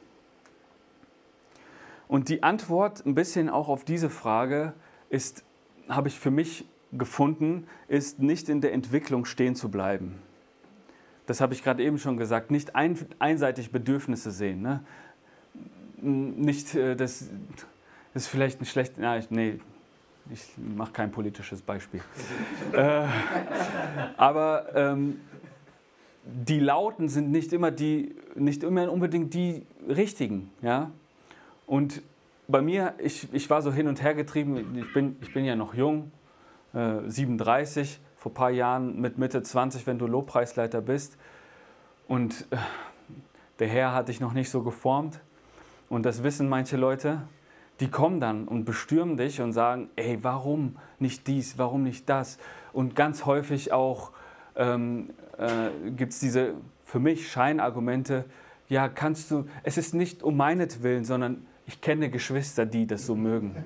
Speaker 1: Und die Antwort ein bisschen auch auf diese Frage ist, habe ich für mich gefunden, ist nicht in der Entwicklung stehen zu bleiben. Das habe ich gerade eben schon gesagt, nicht ein, einseitig Bedürfnisse sehen. Ne? nicht, äh, das, das ist vielleicht ein schlecht, na, ich, nee, ich mache kein politisches Beispiel. äh, aber ähm, die Lauten sind nicht immer, die, nicht immer unbedingt die richtigen. Ja? Und bei mir, ich, ich war so hin und her getrieben, ich bin, ich bin ja noch jung, äh, siebenunddreißig, vor ein paar Jahren mit Mitte zwanzig, wenn du Lobpreisleiter bist. Und äh, der Herr hat dich noch nicht so geformt. Und das wissen manche Leute, die kommen dann und bestürmen dich und sagen, ey, warum nicht dies, warum nicht das? Und ganz häufig auch ähm, äh, gibt es diese, für mich, Scheinargumente, ja, kannst du, es ist nicht um meinetwillen, sondern ich kenne Geschwister, die das so mögen.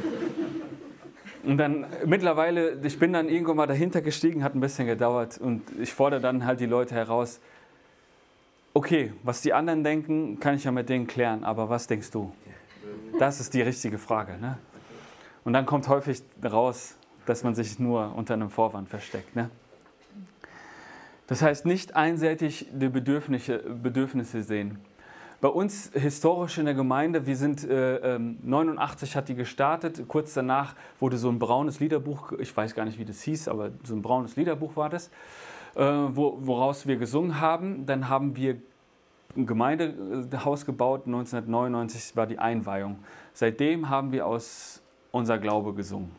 Speaker 1: Und dann mittlerweile, ich bin dann irgendwann mal dahinter gestiegen, hat ein bisschen gedauert und ich fordere dann halt die Leute heraus, okay, was die anderen denken, kann ich ja mit denen klären, aber was denkst du? Das ist die richtige Frage. Ne? Und dann kommt häufig raus, dass man sich nur unter einem Vorwand versteckt. Ne? Das heißt, nicht einseitig die Bedürfnisse, Bedürfnisse sehen. Bei uns historisch in der Gemeinde, wir sind äh, neunundachtzig hat die gestartet, kurz danach wurde so ein braunes Liederbuch, ich weiß gar nicht, wie das hieß, aber so ein braunes Liederbuch war das, äh, wo, woraus wir gesungen haben. Dann haben wir ein Gemeindehaus gebaut, neunzehnhundertneunundneunzig war die Einweihung. Seitdem haben wir aus unser Glaube gesungen.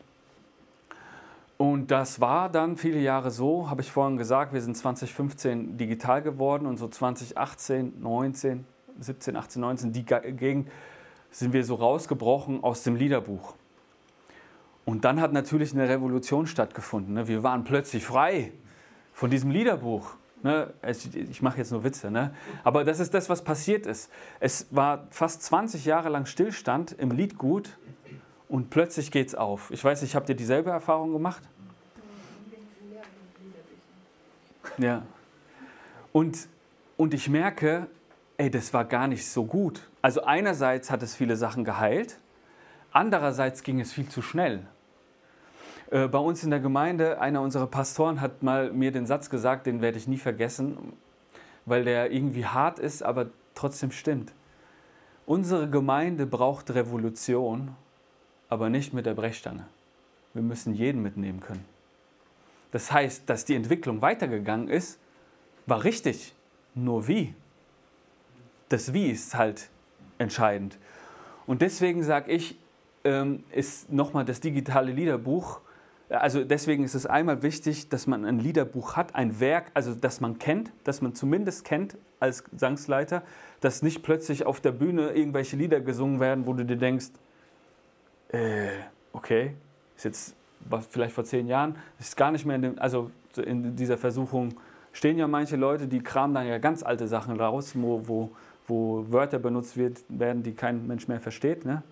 Speaker 1: Und das war dann viele Jahre so, habe ich vorhin gesagt, wir sind zwanzig fünfzehn digital geworden und so zwanzig achtzehn, neunzehn, siebzehn, achtzehn, neunzehn, die Gegend sind wir so rausgebrochen aus dem Liederbuch. Und dann hat natürlich eine Revolution stattgefunden. Ne? Wir waren plötzlich frei von diesem Liederbuch. Ne? Ich mache jetzt nur Witze, ne? Aber das ist das, was passiert ist. Es war fast zwanzig Jahre lang Stillstand im Liedgut und plötzlich geht's auf. Ich weiß nicht, habt ihr dieselbe Erfahrung gemacht? Ja. Und, und ich merke, ey, das war gar nicht so gut. Also einerseits hat es viele Sachen geheilt, andererseits ging es viel zu schnell. Äh, bei uns in der Gemeinde, einer unserer Pastoren hat mal mir den Satz gesagt, den werde ich nie vergessen, weil der irgendwie hart ist, aber trotzdem stimmt. Unsere Gemeinde braucht Revolution, aber nicht mit der Brechstange. Wir müssen jeden mitnehmen können. Das heißt, dass die Entwicklung weitergegangen ist, war richtig. Nur wie? Das Wie ist halt entscheidend. Und deswegen sage ich, ähm, ist nochmal das digitale Liederbuch, also deswegen ist es einmal wichtig, dass man ein Liederbuch hat, ein Werk, also das man kennt, das man zumindest kennt als Gesangsleiter, dass nicht plötzlich auf der Bühne irgendwelche Lieder gesungen werden, wo du dir denkst, äh, okay, ist jetzt was vielleicht vor zehn Jahren, ist gar nicht mehr in dem, also in dieser Versuchung stehen ja manche Leute, die kramen dann ja ganz alte Sachen raus, wo, wo, wo Wörter benutzt wird, werden, die kein Mensch mehr versteht. Ne?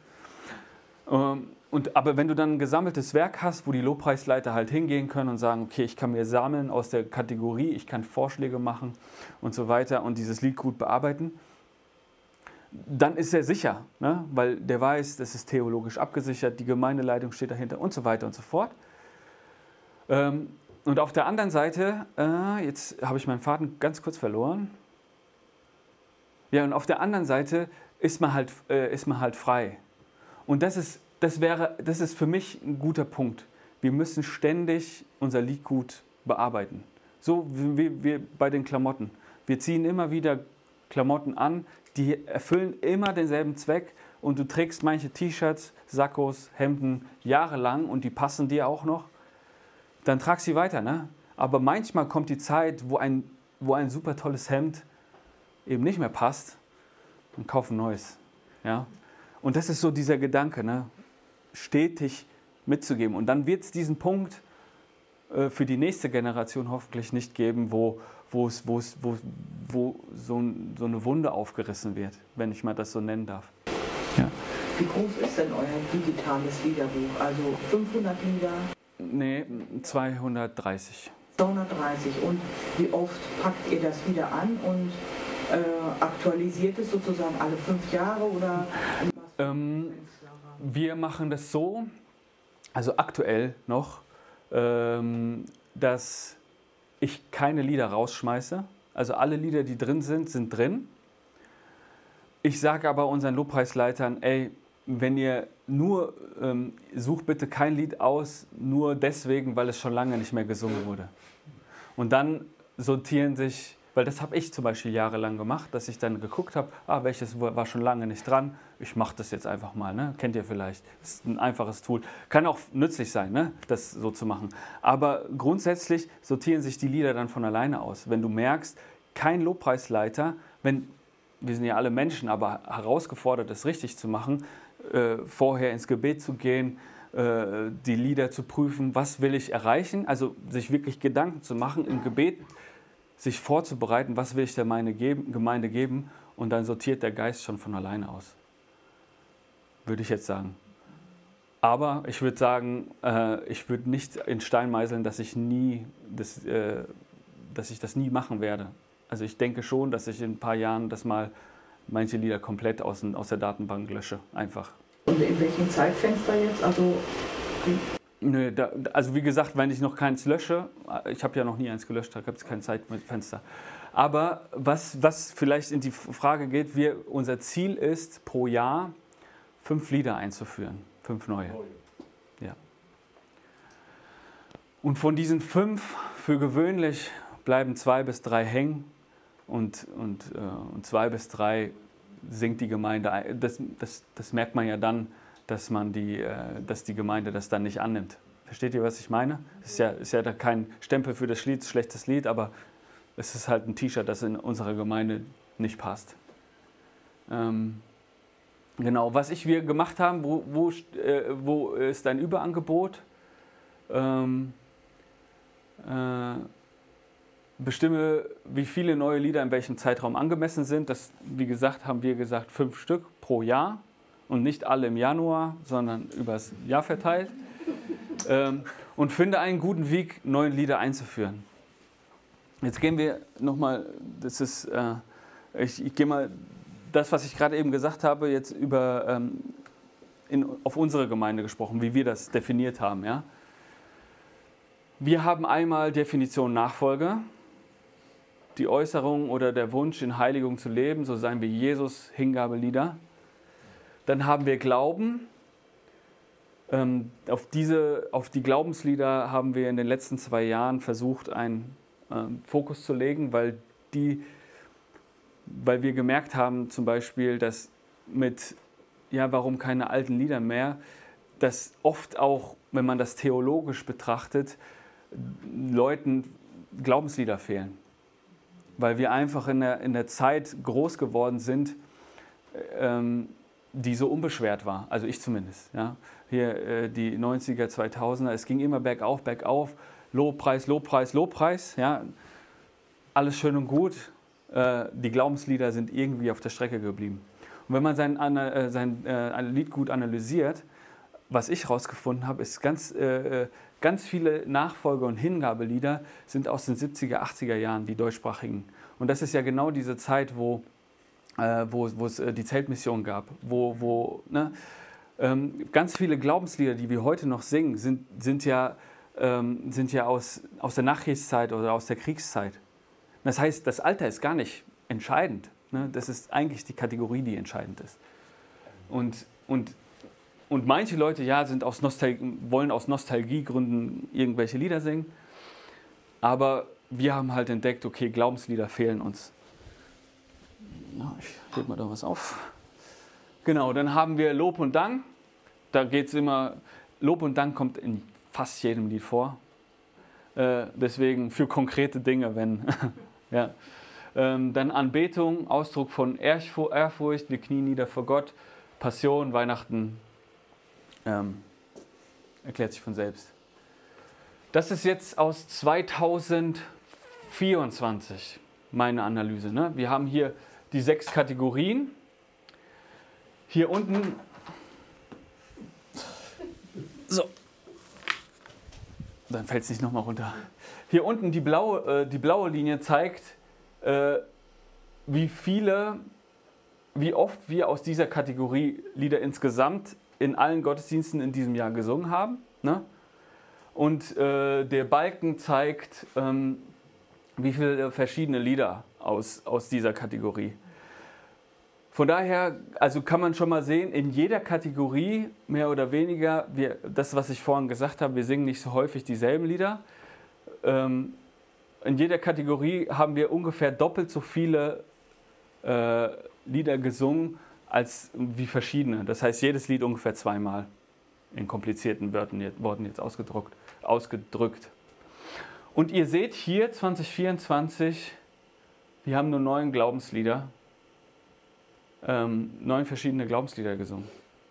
Speaker 1: Und, aber wenn du dann ein gesammeltes Werk hast, wo die Lobpreisleiter halt hingehen können und sagen, okay, ich kann mir sammeln aus der Kategorie, ich kann Vorschläge machen und so weiter und dieses Lied gut bearbeiten, dann ist er sicher, ne? Weil der weiß, das ist theologisch abgesichert, die Gemeindeleitung steht dahinter und so weiter und so fort. Ähm, und auf der anderen Seite, äh, jetzt habe ich meinen Faden ganz kurz verloren. Ja, und auf der anderen Seite ist man halt, äh, ist man halt frei. Und das ist, das wäre, das ist für mich ein guter Punkt. Wir müssen ständig unser Liedgut bearbeiten. So wie wir bei den Klamotten. Wir ziehen immer wieder Klamotten an, die erfüllen immer denselben Zweck und du trägst manche T-Shirts, Sakkos, Hemden jahrelang und die passen dir auch noch, dann trag sie weiter. Ne? Aber manchmal kommt die Zeit, wo ein, wo ein super tolles Hemd eben nicht mehr passt und kauf ein neues. Ja? Und das ist so dieser Gedanke, ne? Stetig mitzugeben. Und dann wird es diesen Punkt äh, für die nächste Generation hoffentlich nicht geben, wo Wo, es, wo, es, wo, wo so, ein, so eine Wunde aufgerissen wird, wenn ich mal das so nennen darf. Ja.
Speaker 5: Wie groß ist denn euer digitales Liederbuch? Also fünfhundert Lieder?
Speaker 1: Nee, zweihundertdreißig.
Speaker 5: zweihundertdreißig. Und wie oft packt ihr das wieder an und äh, aktualisiert es sozusagen alle fünf Jahre? Oder
Speaker 1: ähm, wir machen das so, also aktuell noch, ähm, dass ich keine Lieder rausschmeiße. Also alle Lieder, die drin sind, sind drin. ich sage aber unseren Lobpreisleitern, ey, wenn ihr nur, ähm, sucht bitte kein Lied aus, nur deswegen, weil es schon lange nicht mehr gesungen wurde. Und dann sortieren sich, weil das habe ich zum Beispiel jahrelang gemacht, dass ich dann geguckt habe, ah, welches war schon lange nicht dran, ich mache das jetzt einfach mal, ne? Kennt ihr vielleicht, das ist ein einfaches Tool. Kann auch nützlich sein, ne? Das so zu machen. Aber grundsätzlich sortieren sich die Lieder dann von alleine aus. Wenn du merkst, kein Lobpreisleiter, wenn, wir sind ja alle Menschen, aber herausgefordert, das richtig zu machen, äh, vorher ins Gebet zu gehen, äh, die Lieder zu prüfen, was will ich erreichen, also sich wirklich Gedanken zu machen im Gebet, sich vorzubereiten, was will ich der Gemeinde geben, und dann sortiert der Geist schon von alleine aus. Würde ich jetzt sagen. Aber ich würde sagen, äh, ich würde nicht in Stein meißeln, dass ich, nie das, äh, dass ich das nie machen werde. Also ich denke schon, dass ich in ein paar Jahren das mal manche Lieder komplett aus, aus der Datenbank lösche. Einfach.
Speaker 5: Und in welchem Zeitfenster jetzt? Also
Speaker 1: Nö, da, also wie gesagt, wenn ich noch keins lösche, ich habe ja noch nie eins gelöscht, da gibt es kein Zeitfenster. Aber was, was vielleicht in die Frage geht, wir, unser Ziel ist, pro Jahr fünf Lieder einzuführen, fünf neue. Ja. Und von diesen fünf, für gewöhnlich, bleiben zwei bis drei hängen und, und, äh, und zwei bis drei singt die Gemeinde. Das, das, das merkt man ja dann, dass, man die, äh, dass die Gemeinde das dann nicht annimmt. Versteht ihr, was ich meine? Es ist ja, ist ja da kein Stempel für das Lied, schlechtes Lied, aber es ist halt ein T-Shirt, das in unserer Gemeinde nicht passt. Ähm, genau, was ich, wir gemacht haben, wo, wo, äh, wo ist ein Überangebot? Ähm, äh, bestimme, wie viele neue Lieder in welchem Zeitraum angemessen sind. Das, wie gesagt, haben wir gesagt, fünf Stück pro Jahr. Und nicht alle im Januar, sondern übers Jahr verteilt. Ähm, und finde einen guten Weg, neue Lieder einzuführen. Jetzt gehen wir nochmal, das ist, äh, ich, ich gehe mal das, was ich gerade eben gesagt habe, jetzt über, ähm, in, auf unsere Gemeinde gesprochen, wie wir das definiert haben. Ja? Wir haben einmal Definition Nachfolge, die Äußerung oder der Wunsch, in Heiligung zu leben, so seien wir Jesus, Hingabelieder. Dann haben wir Glauben. Ähm, auf, diese, auf die Glaubenslieder haben wir in den letzten zwei Jahren versucht, einen ähm, Fokus zu legen, weil, die, weil wir gemerkt haben, zum Beispiel, dass mit, ja, warum keine alten Lieder mehr, dass oft auch, wenn man das theologisch betrachtet, Leuten Glaubenslieder fehlen. Weil wir einfach in der, in der Zeit groß geworden sind, ähm, die so unbeschwert war, also ich zumindest. Ja. Hier äh, die neunziger, zweitausender, es ging immer bergauf, bergauf, Lobpreis, Lobpreis, Lobpreis. Ja. Alles schön und gut, äh, die Glaubenslieder sind irgendwie auf der Strecke geblieben. Und wenn man sein, äh, sein äh, Lied gut analysiert, was ich herausgefunden habe, ist ganz, äh, ganz viele Nachfolge- und Hingabelieder sind aus den siebziger, achtziger Jahren, die deutschsprachigen. Und das ist ja genau diese Zeit, wo Äh, wo, wo es äh, die Zeltmission gab, wo, wo ne, ähm, ganz viele Glaubenslieder, die wir heute noch singen, sind, sind ja, ähm, sind ja aus, aus der Nachkriegszeit oder aus der Kriegszeit. Das heißt, das Alter ist gar nicht entscheidend. Ne? Das ist eigentlich die Kategorie, die entscheidend ist. Und, und, und manche Leute ja, sind aus Nostal- wollen aus Nostalgiegründen irgendwelche Lieder singen, aber wir haben halt entdeckt, okay, Glaubenslieder fehlen uns. Ja, ich hebe mal da was auf. Genau, dann haben wir Lob und Dank. Da geht es immer, Lob und Dank kommt in fast jedem Lied vor. Äh, deswegen für konkrete Dinge, wenn. ja. ähm, dann Anbetung, Ausdruck von Ehrfurcht, wir knien nieder vor Gott. Passion, Weihnachten, ähm, erklärt sich von selbst. Das ist jetzt aus zweitausendvierundzwanzig meine Analyse. Ne? Wir haben hier die sechs Kategorien. Hier unten, so, dann fällt es nicht nochmal runter. Hier unten die blaue, äh, die blaue Linie zeigt, äh, wie viele, wie oft wir aus dieser Kategorie Lieder insgesamt in allen Gottesdiensten in diesem Jahr gesungen haben. Ne? Und äh, der Balken zeigt, ähm, wie viele verschiedene Lieder aus, aus dieser Kategorie. von daher, also kann man schon mal sehen, in jeder Kategorie mehr oder weniger, wir, das, was ich vorhin gesagt habe, wir singen nicht so häufig dieselben Lieder. Ähm, in jeder Kategorie haben wir ungefähr doppelt so viele äh, Lieder gesungen als wie verschiedene. Das heißt, jedes Lied ungefähr zweimal in komplizierten Wörtern, Worten jetzt ausgedruckt, ausgedrückt. Und ihr seht hier zwanzig vierundzwanzig, wir haben nur neun Glaubenslieder, ähm, neun verschiedene Glaubenslieder gesungen.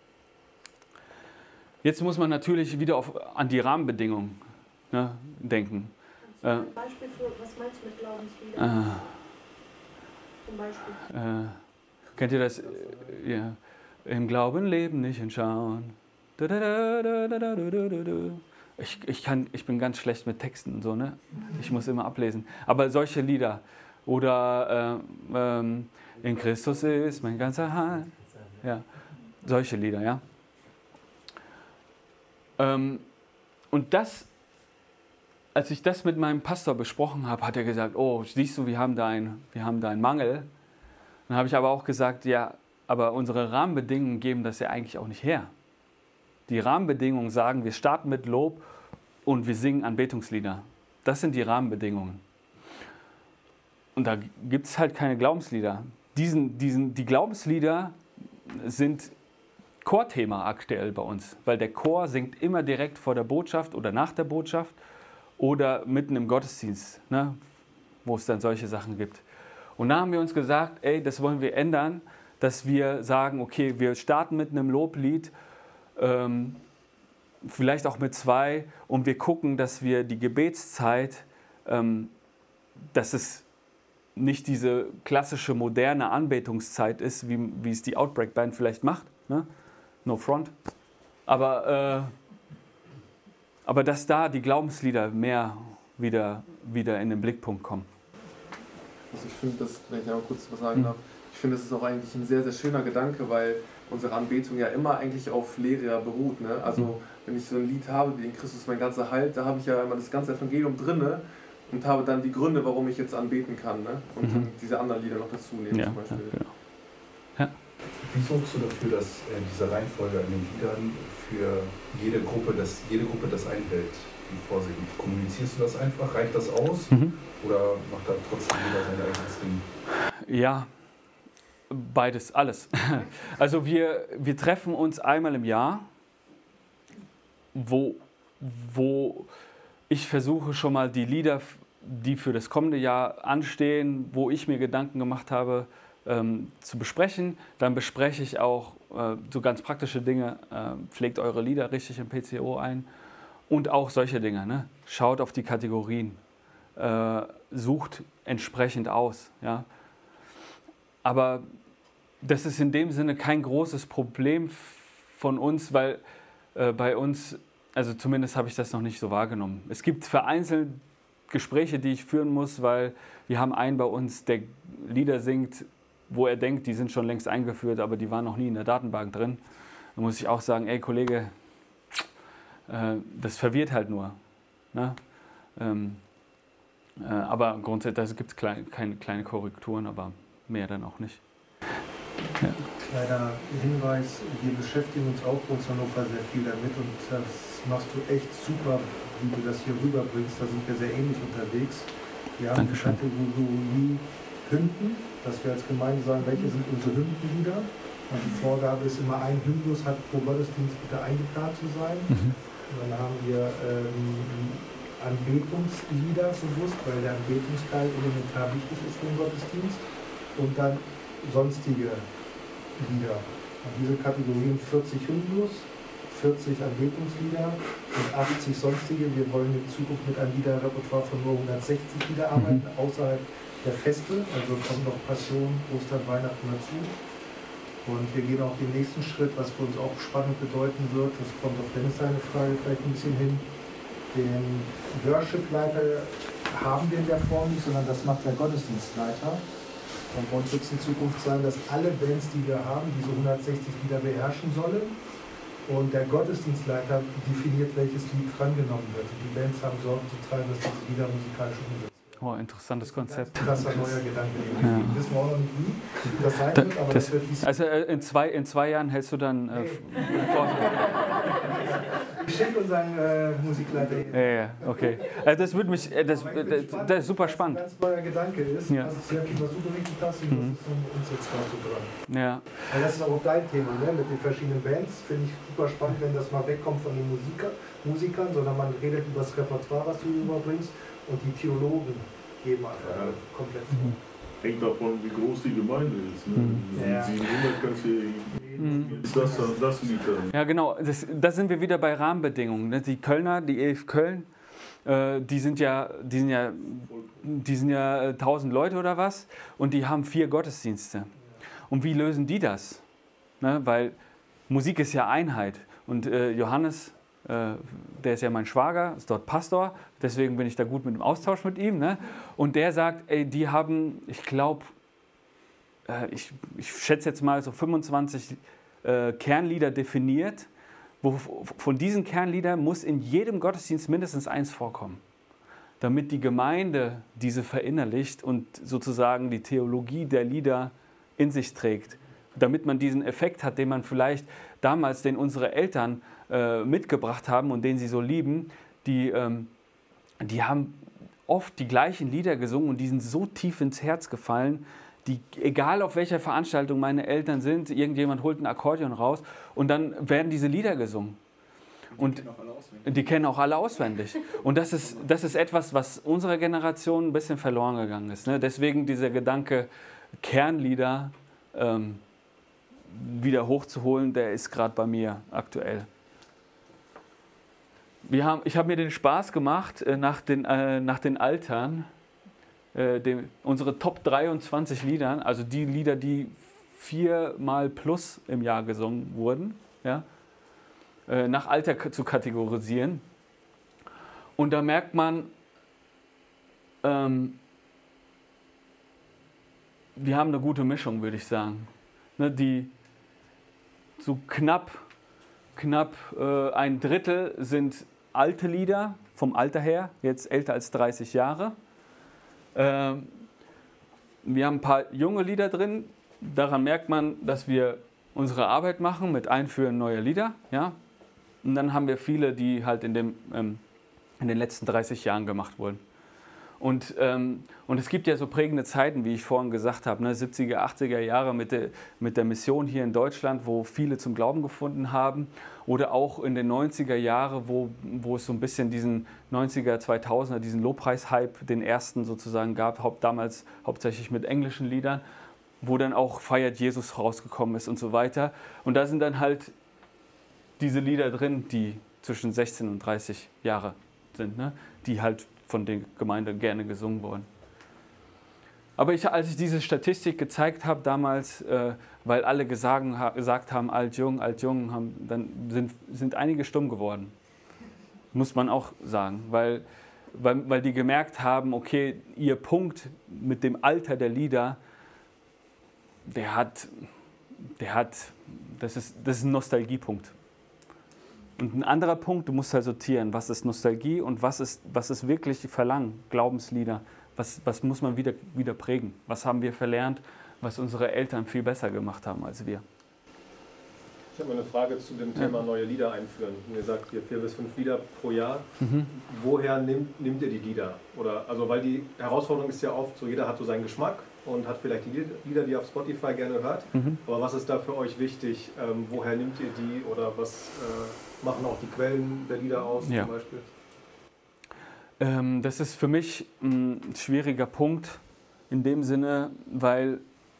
Speaker 1: Jetzt muss man natürlich wieder auf, an die Rahmenbedingungen, ne, denken.
Speaker 3: Äh, ein Beispiel für, was meinst du mit Glaubensliedern?
Speaker 1: Äh,
Speaker 3: Zum Beispiel.
Speaker 1: Äh, kennt ihr das? Äh, ja. Im Glauben leben, nicht in Schauen. Da, da, da, da, da, da, da, da. Ich, ich, kann, ich bin ganz schlecht mit Texten und so, ne? Ich muss immer ablesen. Aber solche Lieder. Oder äh, ähm, in Christus ist mein ganzer Heil. Ja, solche Lieder, ja. Ähm, und das, als ich das mit meinem Pastor besprochen habe, hat er gesagt, oh, siehst du, wir haben da einen, wir haben da einen Mangel. Dann habe ich aber auch gesagt, ja, aber unsere Rahmenbedingungen geben das ja eigentlich auch nicht her. Die Rahmenbedingungen sagen, wir starten mit Lob und wir singen Anbetungslieder. Das sind die Rahmenbedingungen. Und da gibt es halt keine Glaubenslieder. Diesen, diesen, die Glaubenslieder sind Chorthema aktuell bei uns, weil der Chor singt immer direkt vor der Botschaft oder nach der Botschaft oder mitten im Gottesdienst, ne, wo es dann solche Sachen gibt. Und da haben wir uns gesagt, ey, das wollen wir ändern, dass wir sagen, okay, wir starten mit einem Loblied, ähm, vielleicht auch mit zwei, und wir gucken, dass wir die Gebetszeit, ähm, dass es nicht diese klassische moderne Anbetungszeit ist, wie, wie es die Outbreak Band vielleicht macht, ne? No front. Aber, äh, aber dass da die Glaubenslieder mehr wieder, wieder in den Blickpunkt kommen.
Speaker 6: Also ich finde das, wenn ich auch kurz was sagen darf, ich finde, das ist auch eigentlich ein sehr, sehr schöner Gedanke, weil unsere Anbetung ja immer eigentlich auf Lehre beruht. Ne? Also mhm. wenn ich so ein Lied habe, wie in Christus mein ganzer Halt, da habe ich ja immer das ganze Evangelium drinne und habe dann die Gründe, warum ich jetzt anbeten kann. Ne? Und mhm. dann diese anderen Lieder noch dazu nehmen
Speaker 1: ja,
Speaker 6: zum Beispiel.
Speaker 1: Ja, genau. Ja.
Speaker 7: Wie sorgst du dafür, dass äh, diese Reihenfolge an den Liedern für jede Gruppe, dass jede Gruppe das einhält, wie vorsingt? Kommunizierst du das einfach? Reicht das aus? Mhm. Oder macht da trotzdem jeder sein eigenes Ding?
Speaker 1: Ja, beides, alles. Also wir, wir treffen uns einmal im Jahr, wo, wo ich versuche schon mal die Lieder, die für das kommende Jahr anstehen, wo ich mir Gedanken gemacht habe, ähm, zu besprechen. Dann bespreche ich auch äh, so ganz praktische Dinge, äh, pflegt eure Lieder richtig im P C O ein und auch solche Dinge. Ne? Schaut auf die Kategorien, äh, sucht entsprechend aus. Ja? Aber das ist in dem Sinne kein großes Problem von uns, weil äh, bei uns, also zumindest habe ich das noch nicht so wahrgenommen. Es gibt vereinzelt Gespräche, die ich führen muss, weil wir haben einen bei uns, der Lieder singt, wo er denkt, die sind schon längst eingeführt, aber die waren noch nie in der Datenbank drin. Da muss ich auch sagen, ey Kollege, äh, das verwirrt halt nur. Ne? Ähm, äh, aber grundsätzlich gibt es klein, keine kleine Korrekturen, aber mehr dann auch nicht. Ja.
Speaker 8: Kleiner Hinweis, wir beschäftigen uns auch bei uns Hannover sehr viel damit und das machst du echt super, wie du das hier rüberbringst. Da sind wir sehr ähnlich unterwegs. Wir haben die Kategorie Hymnen, dass wir als Gemeinde sagen, welche sind unsere Hymnenlieder. Und die Vorgabe ist immer, ein Hymnus hat pro Gottesdienst bitte eingeplant zu sein. Mhm. Und dann haben wir ähm, Anbetungslieder bewusst, weil der Anbetungsteil elementar wichtig ist für den Gottesdienst. Und dann sonstige Lieder. Und diese Kategorien vierzig Hymnus, vierzig Anbetungslieder und achtzig sonstige. Wir wollen in Zukunft mit einem Liederrepertoire von nur hundertsechzig Lieder arbeiten, mhm. außerhalb der Feste. Also kommen noch Passion, Ostern, Weihnachten dazu. Und wir gehen auch den nächsten Schritt, was für uns auch spannend bedeuten wird. Das kommt auf Dennis seine Frage vielleicht ein bisschen hin. Den Worship-Leiter haben wir in der Form nicht, sondern das macht der Gottesdienstleiter. Und bei uns wird es in Zukunft sein, dass alle Bands, die wir haben, diese hundertsechzig Lieder beherrschen sollen. Und der Gottesdienstleiter definiert, welches Lied drangenommen wird. Und die Bands haben Sorgen zu tragen, dass diese Lieder musikalisch umgesetzt werden.
Speaker 1: Oh, interessantes Konzept.
Speaker 8: Krasser neuer Gedanke.
Speaker 1: Ja.
Speaker 8: Wissen wir auch noch nicht, wie das sein
Speaker 1: Da,
Speaker 8: wird, aber
Speaker 1: das,
Speaker 8: das wird dies
Speaker 1: also äh, in, zwei, in zwei Jahren hältst du dann... Äh, vor,
Speaker 8: Geschenk unseren äh, Musikleiter.
Speaker 1: ja, ja, okay. Also das würde mich... Äh, das,
Speaker 8: Aber ich bin
Speaker 1: das,
Speaker 8: gespannt,
Speaker 1: das ist super
Speaker 8: was
Speaker 1: spannend.
Speaker 8: ein ganz neuer Gedanke ist.
Speaker 1: Ja.
Speaker 8: Das ist sehr viel, was du berichtet hast und
Speaker 1: Mhm.
Speaker 8: das ist um, umsetzbar so dran.
Speaker 1: Ja.
Speaker 8: Weil das ist auch dein Thema, ne? Mit den verschiedenen Bands. Finde ich super spannend, wenn das mal wegkommt von den Musiker, Musikern, sondern man redet über das Repertoire, was du überbringst, und die Theologen geben einfach
Speaker 2: Ja.
Speaker 8: komplett
Speaker 1: Mhm.
Speaker 2: Hängt davon, wie groß die Gemeinde ist. Ne?
Speaker 1: Mhm.
Speaker 8: Ja.
Speaker 2: siebenhundert kannst du
Speaker 1: Mhm.
Speaker 2: jetzt das, das Lied hören.
Speaker 1: Ja, genau. Das, da sind wir wieder bei Rahmenbedingungen. Ne? Die Kölner, die E F Köln, äh, die sind ja, die sind ja, die sind ja äh, tausend Leute oder was, und die haben vier Gottesdienste. Und wie lösen die das? Ne? Weil Musik ist ja Einheit. Und äh, Johannes, äh, der ist ja mein Schwager, ist dort Pastor, deswegen bin ich da gut mit dem Austausch mit ihm. Ne? Und der sagt, ey, die haben, ich glaube, äh, ich, ich schätze jetzt mal so fünfundzwanzig äh, Kernlieder definiert. Wo, von diesen Kernliedern muss in jedem Gottesdienst mindestens eins vorkommen, damit die Gemeinde diese verinnerlicht und sozusagen die Theologie der Lieder in sich trägt. Damit man diesen Effekt hat, den man vielleicht damals, den unsere Eltern äh, mitgebracht haben und den sie so lieben, die, ähm, die haben oft die gleichen Lieder gesungen und die sind so tief ins Herz gefallen, die, egal auf welcher Veranstaltung meine Eltern sind, irgendjemand holt ein Akkordeon raus und dann werden diese Lieder gesungen. Und die kennen auch alle auswendig. Und das ist, das ist etwas, was unserer Generation ein bisschen verloren gegangen ist. Ne? Deswegen dieser Gedanke, Kernlieder ähm, wieder hochzuholen, der ist gerade bei mir aktuell. Wir haben, ich habe mir den Spaß gemacht, äh, nach, den, äh, nach den Altern, äh, dem, unsere Top dreiundzwanzig Liedern, also die Lieder, die viermal plus im Jahr gesungen wurden, ja, äh, nach Alter k- zu kategorisieren. Und da merkt man, ähm, wir haben eine gute Mischung, würde ich sagen. Ne, die so knapp, knapp äh, ein Drittel sind alte Lieder, vom Alter her, jetzt älter als dreißig Jahre. Ähm, wir haben ein paar junge Lieder drin. Daran merkt man, dass wir unsere Arbeit machen mit Einführen neuer Lieder. Ja? Und dann haben wir viele, die halt in, dem, ähm, in den letzten dreißig Jahren gemacht wurden. Und, ähm, und es gibt ja so prägende Zeiten, wie ich vorhin gesagt habe, ne, siebziger, achtziger Jahre mit der, mit der Mission hier in Deutschland, wo viele zum Glauben gefunden haben. Oder auch in den neunziger Jahren, wo, wo es so ein bisschen diesen neunziger, zweitausender, diesen Lobpreis-Hype, den ersten sozusagen gab, haupt, damals hauptsächlich mit englischen Liedern, wo dann auch Feiert Jesus rausgekommen ist und so weiter. Und da sind dann halt diese Lieder drin, die zwischen sechzehn und dreißig Jahre sind, ne, die halt von der Gemeinde gerne gesungen wurden. Aber ich, als ich diese Statistik gezeigt habe damals, äh, weil alle gesagt, gesagt haben, alt, jung, alt, jung, haben, dann sind, sind einige stumm geworden. Muss man auch sagen, weil, weil, weil die gemerkt haben, okay, ihr Punkt mit dem Alter der Lieder, der hat, der hat das ist, das ist ein Nostalgiepunkt. Und ein anderer Punkt, du musst halt sortieren, was ist Nostalgie und was ist, was ist wirklich Verlangen, Glaubenslieder, was, was muss man wieder, wieder prägen, was haben wir verlernt, was unsere Eltern viel besser gemacht haben als wir.
Speaker 9: Ich habe eine Frage zu dem Thema ja. neue Lieder einführen. Ihr sagt hier vier bis fünf Lieder pro Jahr.
Speaker 1: Mhm.
Speaker 9: Woher nimmt, nimmt ihr die Lieder? Oder, also weil die Herausforderung ist ja oft so, jeder hat so seinen Geschmack und hat vielleicht die Lieder, die er auf Spotify gerne hört. Mhm. Aber was ist da für euch wichtig? Ähm, woher nimmt ihr die oder was äh, machen auch die Quellen der Lieder aus
Speaker 1: ja.
Speaker 9: zum Beispiel?
Speaker 1: Ähm, das ist für mich ein schwieriger Punkt in dem Sinne, weil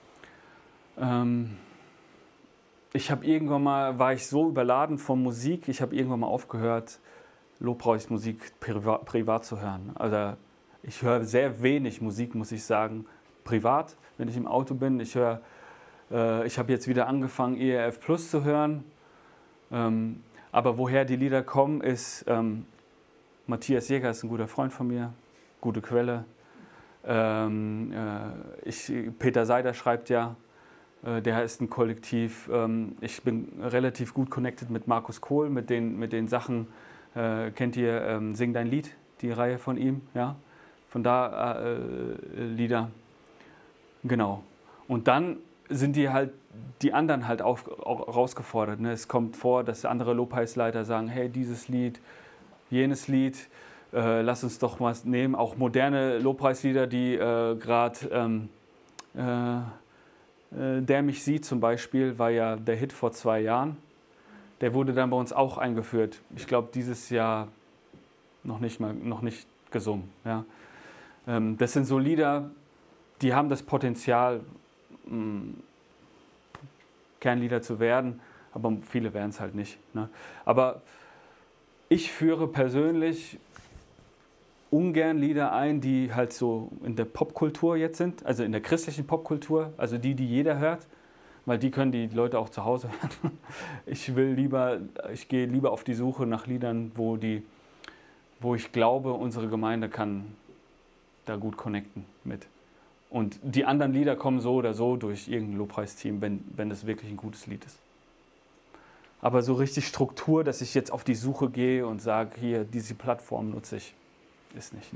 Speaker 1: ähm, ich habe irgendwann mal, war ich so überladen von Musik, ich habe irgendwann mal aufgehört, Lobpreismusik privat, privat zu hören. Also ich höre sehr wenig Musik, muss ich sagen, privat, wenn ich im Auto bin. Ich höre, äh, ich habe jetzt wieder angefangen, E R F Plus zu hören. Ähm, aber woher die Lieder kommen, ist, ähm, Matthias Jäger ist ein guter Freund von mir, gute Quelle. Ähm, äh, ich, Peter Seider schreibt ja, der ist ein Kollektiv. Ich bin relativ gut connected mit Markus Kohl, mit den, mit den Sachen, äh, kennt ihr ähm, Sing dein Lied, die Reihe von ihm, ja? von da äh, Lieder. Genau. Und dann sind die halt, die anderen halt auf, auch herausgefordert. Ne? Es kommt vor, dass andere Lobpreisleiter sagen, hey, dieses Lied, jenes Lied, äh, lass uns doch mal nehmen. Auch moderne Lobpreislieder, die äh, gerade, ähm, äh, äh, Der mich sieht zum Beispiel, war ja der Hit vor zwei Jahren. Der wurde dann bei uns auch eingeführt. Ich glaube, dieses Jahr noch nicht mal, noch nicht gesungen. Ja. Ähm, das sind so Lieder, die haben das Potenzial, mh, Kernlieder zu werden, aber viele werden es halt nicht. Ne? Aber ich führe persönlich ungern Lieder ein, die halt so in der Popkultur jetzt sind, also in der christlichen Popkultur, also die, die jeder hört, weil die können die Leute auch zu Hause hören. Ich will lieber, ich gehe lieber auf die Suche nach Liedern, wo die, wo ich glaube, unsere Gemeinde kann da gut connecten mit. Und die anderen Lieder kommen so oder so durch irgendein Lobpreisteam, wenn, wenn es wirklich ein gutes Lied ist. Aber so richtig Struktur, dass ich jetzt auf die Suche gehe und sage, hier, diese Plattform nutze ich, ist nicht. Ne?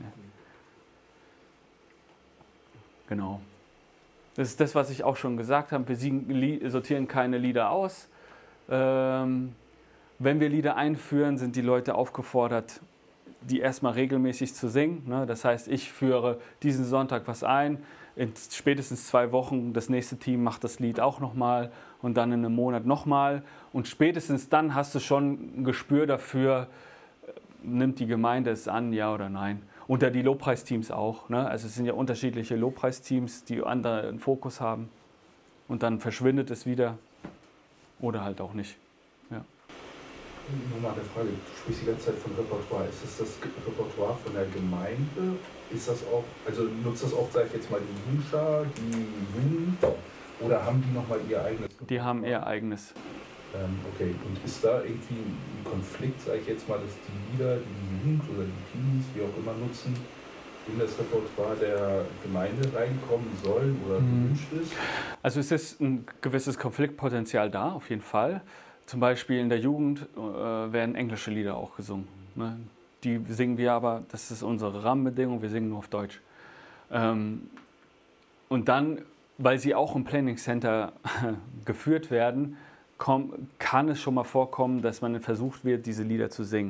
Speaker 1: Genau. Das ist das, was ich auch schon gesagt habe. Wir sortieren keine Lieder aus. Ähm, wenn wir Lieder einführen, sind die Leute aufgefordert, die erstmal regelmäßig zu singen. Ne? Das heißt, ich führe diesen Sonntag was ein. In spätestens zwei Wochen das nächste Team macht das Lied auch nochmal und dann in einem Monat nochmal. Und spätestens dann hast du schon ein Gespür dafür, nimmt die Gemeinde es an, ja oder nein. Unter die Lobpreisteams auch. Ne? Also es sind ja unterschiedliche Lobpreisteams, die andere einen Fokus haben. Und dann verschwindet es wieder oder halt auch nicht. Ja.
Speaker 7: Nochmal eine Frage, du sprichst die ganze Zeit von Repertoire. Ist das das Repertoire von der Gemeinde? Ist das auch, also nutzt das auch, sag ich jetzt mal, die Jugendschar, die Jugend? Oder haben die nochmal ihr eigenes Repertoire?
Speaker 1: Die haben ihr eigenes.
Speaker 7: Ähm, okay, und ist da irgendwie ein Konflikt, sage ich jetzt mal, dass die Lieder, die Jugend oder die Teenies, wie auch immer, nutzen, in das Repertoire der Gemeinde reinkommen sollen oder gewünscht ist?
Speaker 1: Also es ist ein gewisses Konfliktpotenzial da, auf jeden Fall. Zum Beispiel in der Jugend äh, werden englische Lieder auch gesungen. Ne? Die singen wir aber, das ist unsere Rahmenbedingung, wir singen nur auf Deutsch. Ähm, und dann, weil sie auch im Planning Center geführt werden, komm, kann es schon mal vorkommen, dass man versucht wird, diese Lieder zu singen.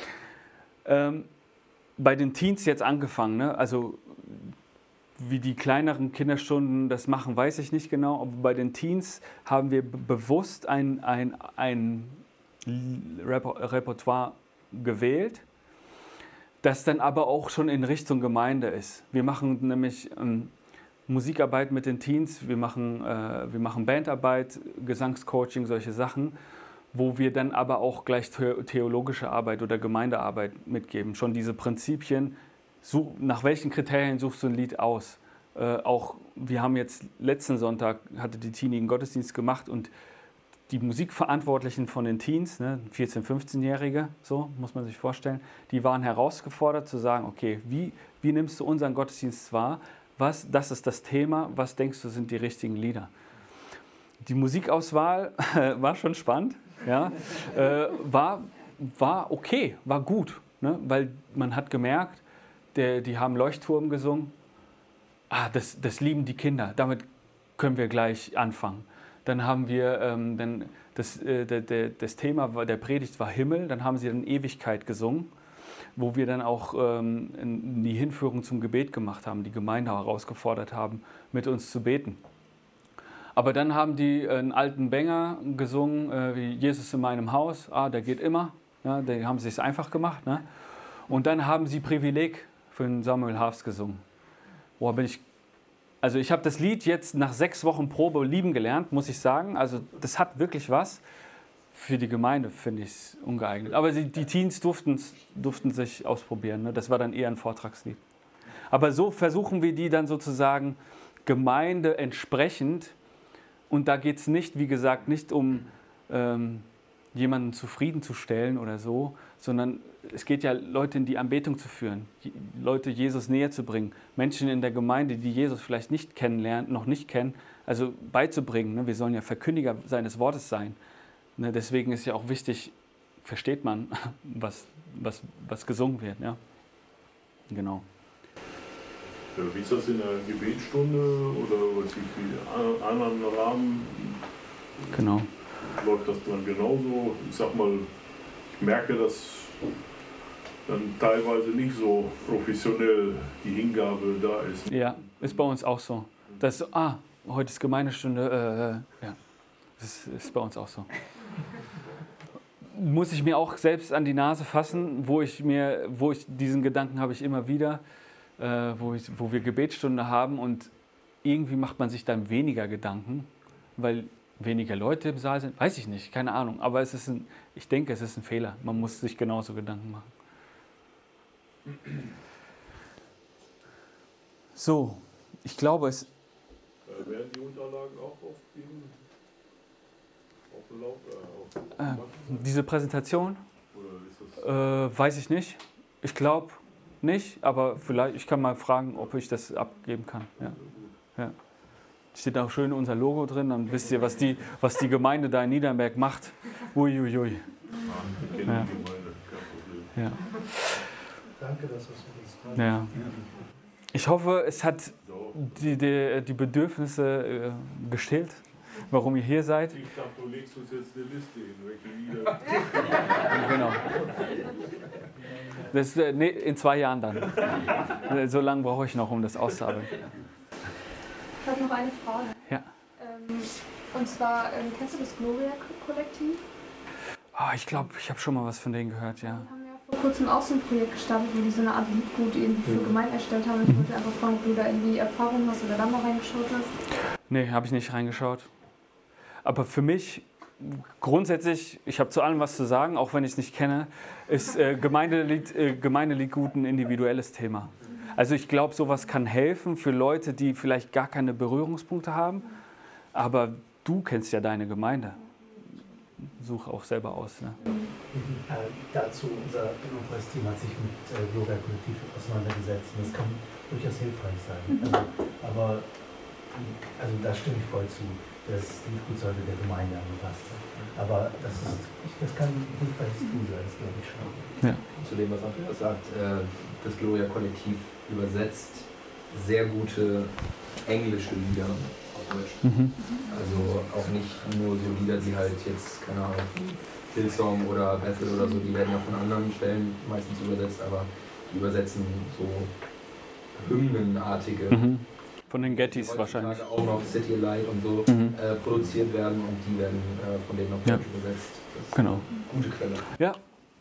Speaker 1: Ähm, bei den Teens jetzt angefangen, ne? Also wie die kleineren Kinderstunden das machen, weiß ich nicht genau, aber bei den Teens haben wir b- bewusst ein, ein, ein Reper- Repertoire gewählt, das dann aber auch schon in Richtung Gemeinde ist. Wir machen nämlich ähm, Musikarbeit mit den Teens, wir machen, äh, wir machen Bandarbeit, Gesangscoaching, solche Sachen, wo wir dann aber auch gleich the- theologische Arbeit oder Gemeindearbeit mitgeben. Schon diese Prinzipien, such, nach welchen Kriterien suchst du ein Lied aus? Äh, auch wir haben jetzt letzten Sonntag, hatte die Teenie einen Gottesdienst gemacht und die Musikverantwortlichen von den Teens, ne, vierzehn-, fünfzehnjährige, so muss man sich vorstellen, die waren herausgefordert zu sagen, okay, wie, wie nimmst du unseren Gottesdienst wahr? Was, das ist das Thema, was denkst du sind die richtigen Lieder? Die Musikauswahl war schon spannend, ja, äh, war, war okay, war gut, ne, weil man hat gemerkt, der, die haben Leuchtturm gesungen, ah, das, das lieben die Kinder, damit können wir gleich anfangen. Dann haben wir, ähm, dann das, äh, der, der, das Thema der Predigt war Himmel, dann haben sie dann Ewigkeit gesungen, wo wir dann auch ähm, die Hinführung zum Gebet gemacht haben, die Gemeinde herausgefordert haben, mit uns zu beten. Aber dann haben die einen alten Banger gesungen, äh, wie Jesus in meinem Haus, ah, der geht immer, ja, da haben sie es einfach gemacht. Ne? Und dann haben sie Privileg für den Samuel Harfs gesungen. Boah, bin ich, also ich habe das Lied jetzt nach sechs Wochen Probe lieben gelernt, muss ich sagen. Also das hat wirklich was. Für die Gemeinde finde ich es ungeeignet. Aber die, die Teens durften, durften sich ausprobieren. Ne? Das war dann eher ein Vortragslied. Aber so versuchen wir die dann sozusagen Gemeinde entsprechend. Und da geht es nicht, wie gesagt, nicht um ähm, jemanden zufriedenzustellen oder so, sondern es geht ja, Leute in die Anbetung zu führen, Leute Jesus näher zu bringen, Menschen in der Gemeinde, die Jesus vielleicht nicht kennenlernen, noch nicht kennen, also beizubringen. Ne? Wir sollen ja Verkündiger seines Wortes sein. Ne? Deswegen ist ja auch wichtig, versteht man, was, was, was gesungen wird. Ja? Genau.
Speaker 2: Wie ist das in der Gebetsstunde oder was ich, wie anderen Rahmen?
Speaker 1: Genau.
Speaker 2: Läuft das dann genauso? Ich sag mal, ich merke, dass dann teilweise nicht so professionell die Hingabe da ist.
Speaker 1: Ja, ist bei uns auch so. Das ist so, ah, heute ist Gemeindestunde, äh, ja, das ist, ist bei uns auch so. Muss ich mir auch selbst an die Nase fassen, wo ich mir, wo ich diesen Gedanken habe ich immer wieder, äh, wo, ich, wo wir Gebetsstunde haben und irgendwie macht man sich dann weniger Gedanken, weil weniger Leute im Saal sind, weiß ich nicht, keine Ahnung, aber es ist ein, ich denke, es ist ein Fehler. Man muss sich genauso Gedanken machen. So, ich glaube, es...
Speaker 2: Äh, werden die Unterlagen auch auf den, auf den Lauf, äh, auf
Speaker 1: Äh, diese Präsentation?
Speaker 2: Oder ist das
Speaker 1: Äh, weiß ich nicht. Ich glaube nicht, aber vielleicht, ich kann mal fragen, ob ich das abgeben kann. Ja. Ja. Steht auch schön unser Logo drin, dann wisst ihr, was die, was die Gemeinde da in Niedernberg macht. Uiuiui. Ui.
Speaker 2: Ich kenne
Speaker 1: Ja.
Speaker 2: die Gemeinde, kein Problem.
Speaker 1: Ja.
Speaker 8: Danke, dass du es uns
Speaker 1: Ja. Ich hoffe, es hat die, die, die Bedürfnisse äh, gestillt, warum ihr hier seid.
Speaker 2: Ich dachte, du legst uns jetzt eine Liste hin, welche Lieder.
Speaker 1: Genau. Das, äh, nee, in zwei Jahren dann. Äh, So lange brauche ich noch, um das auszuarbeiten.
Speaker 3: Ich habe noch eine Frage.
Speaker 1: Ja.
Speaker 3: Ähm, und zwar, ähm, kennst du das Gloria-Kollektiv?
Speaker 1: Oh, ich glaube, ich habe schon mal was von denen gehört, ja.
Speaker 3: Die haben ja vor kurzem auch so ein Projekt gestartet, wo die so eine Art Liedgut irgendwie für Gemeinden erstellt haben. Ich wollte einfach fragen, ob du da irgendwie Erfahrung hast oder da mal reingeschaut hast.
Speaker 1: Nee, habe ich nicht reingeschaut. Aber für mich, grundsätzlich, ich habe zu allem was zu sagen, auch wenn ich es nicht kenne, ist äh, Gemeindelied, äh, Gemeindeliedgut ein individuelles Thema. Also ich glaube, sowas kann helfen für Leute, die vielleicht gar keine Berührungspunkte haben. Aber du kennst ja deine Gemeinde. Such auch selber aus. Ne?
Speaker 10: Äh, dazu, unser Lobpreisteam hat sich mit äh, Gloria Kollektiv auseinandergesetzt und das kann durchaus hilfreich sein. Also, aber also da stimme ich voll zu, das Liedgut sollte der Gemeinde angepasst sein. Aber das, ist, das kann ein hilfreiches Tool sein, das glaube ich schon.
Speaker 1: Ja.
Speaker 11: Zu dem, was Andreas sagt, äh, das Gloria Kollektiv übersetzt sehr gute englische Lieder auf Deutsch.
Speaker 1: Mhm.
Speaker 11: Also auch nicht nur so Lieder, die halt jetzt, keine Ahnung, Hillsong oder Bethel oder so, die werden ja von anderen Stellen meistens übersetzt, aber die übersetzen so hymnenartige.
Speaker 1: Mhm. Von den Gettys
Speaker 11: die
Speaker 1: wahrscheinlich.
Speaker 11: auch noch City Light und so
Speaker 1: Mhm.
Speaker 11: äh, produziert werden und die werden äh, von denen auf
Speaker 1: Ja.
Speaker 11: Deutsch übersetzt. Das ist
Speaker 1: Genau.
Speaker 11: eine gute Quelle.
Speaker 1: Ja.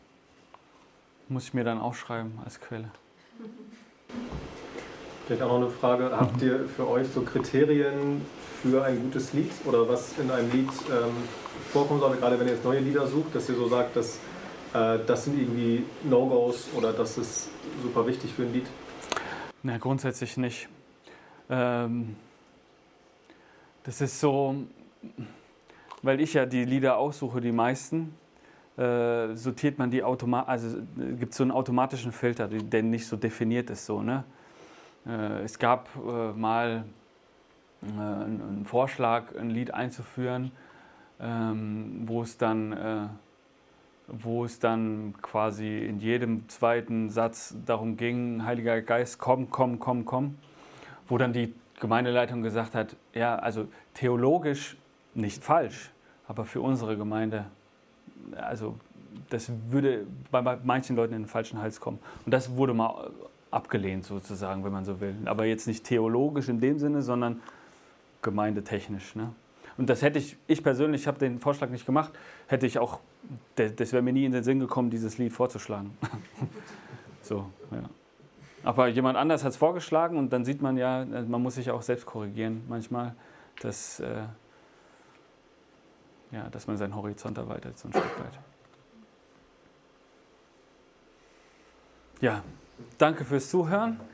Speaker 1: Muss ich mir dann aufschreiben als Quelle.
Speaker 9: Vielleicht auch noch eine Frage. Habt ihr für euch so Kriterien für ein gutes Lied oder was in einem Lied ähm, vorkommen soll, gerade wenn ihr jetzt neue Lieder sucht, dass ihr so sagt, dass äh, das sind irgendwie No-Gos oder das ist super wichtig für ein Lied?
Speaker 1: Na, grundsätzlich nicht. Ähm, das ist so, weil ich ja die Lieder aussuche, die meisten, äh, sortiert man die automatisch, also gibt es so einen automatischen Filter, der nicht so definiert ist. So, ne? äh, es gab äh, mal äh, einen, einen Vorschlag, ein Lied einzuführen, ähm, wo es dann... Äh, wo es dann quasi in jedem zweiten Satz darum ging, Heiliger Geist, komm, komm, komm, komm, wo dann die Gemeindeleitung gesagt hat, ja, also theologisch nicht falsch, aber für unsere Gemeinde, also das würde bei manchen Leuten in den falschen Hals kommen. Und das wurde mal abgelehnt sozusagen, wenn man so will. Aber jetzt nicht theologisch in dem Sinne, sondern gemeindetechnisch, ne? Und das hätte ich, ich persönlich, ich habe den Vorschlag nicht gemacht, hätte ich auch, das wäre mir nie in den Sinn gekommen, dieses Lied vorzuschlagen. So, ja. Aber jemand anders hat es vorgeschlagen und dann sieht man ja, man muss sich auch selbst korrigieren manchmal, dass, äh, ja, dass man seinen Horizont erweitert so ein Stück weit. Ja, danke fürs Zuhören.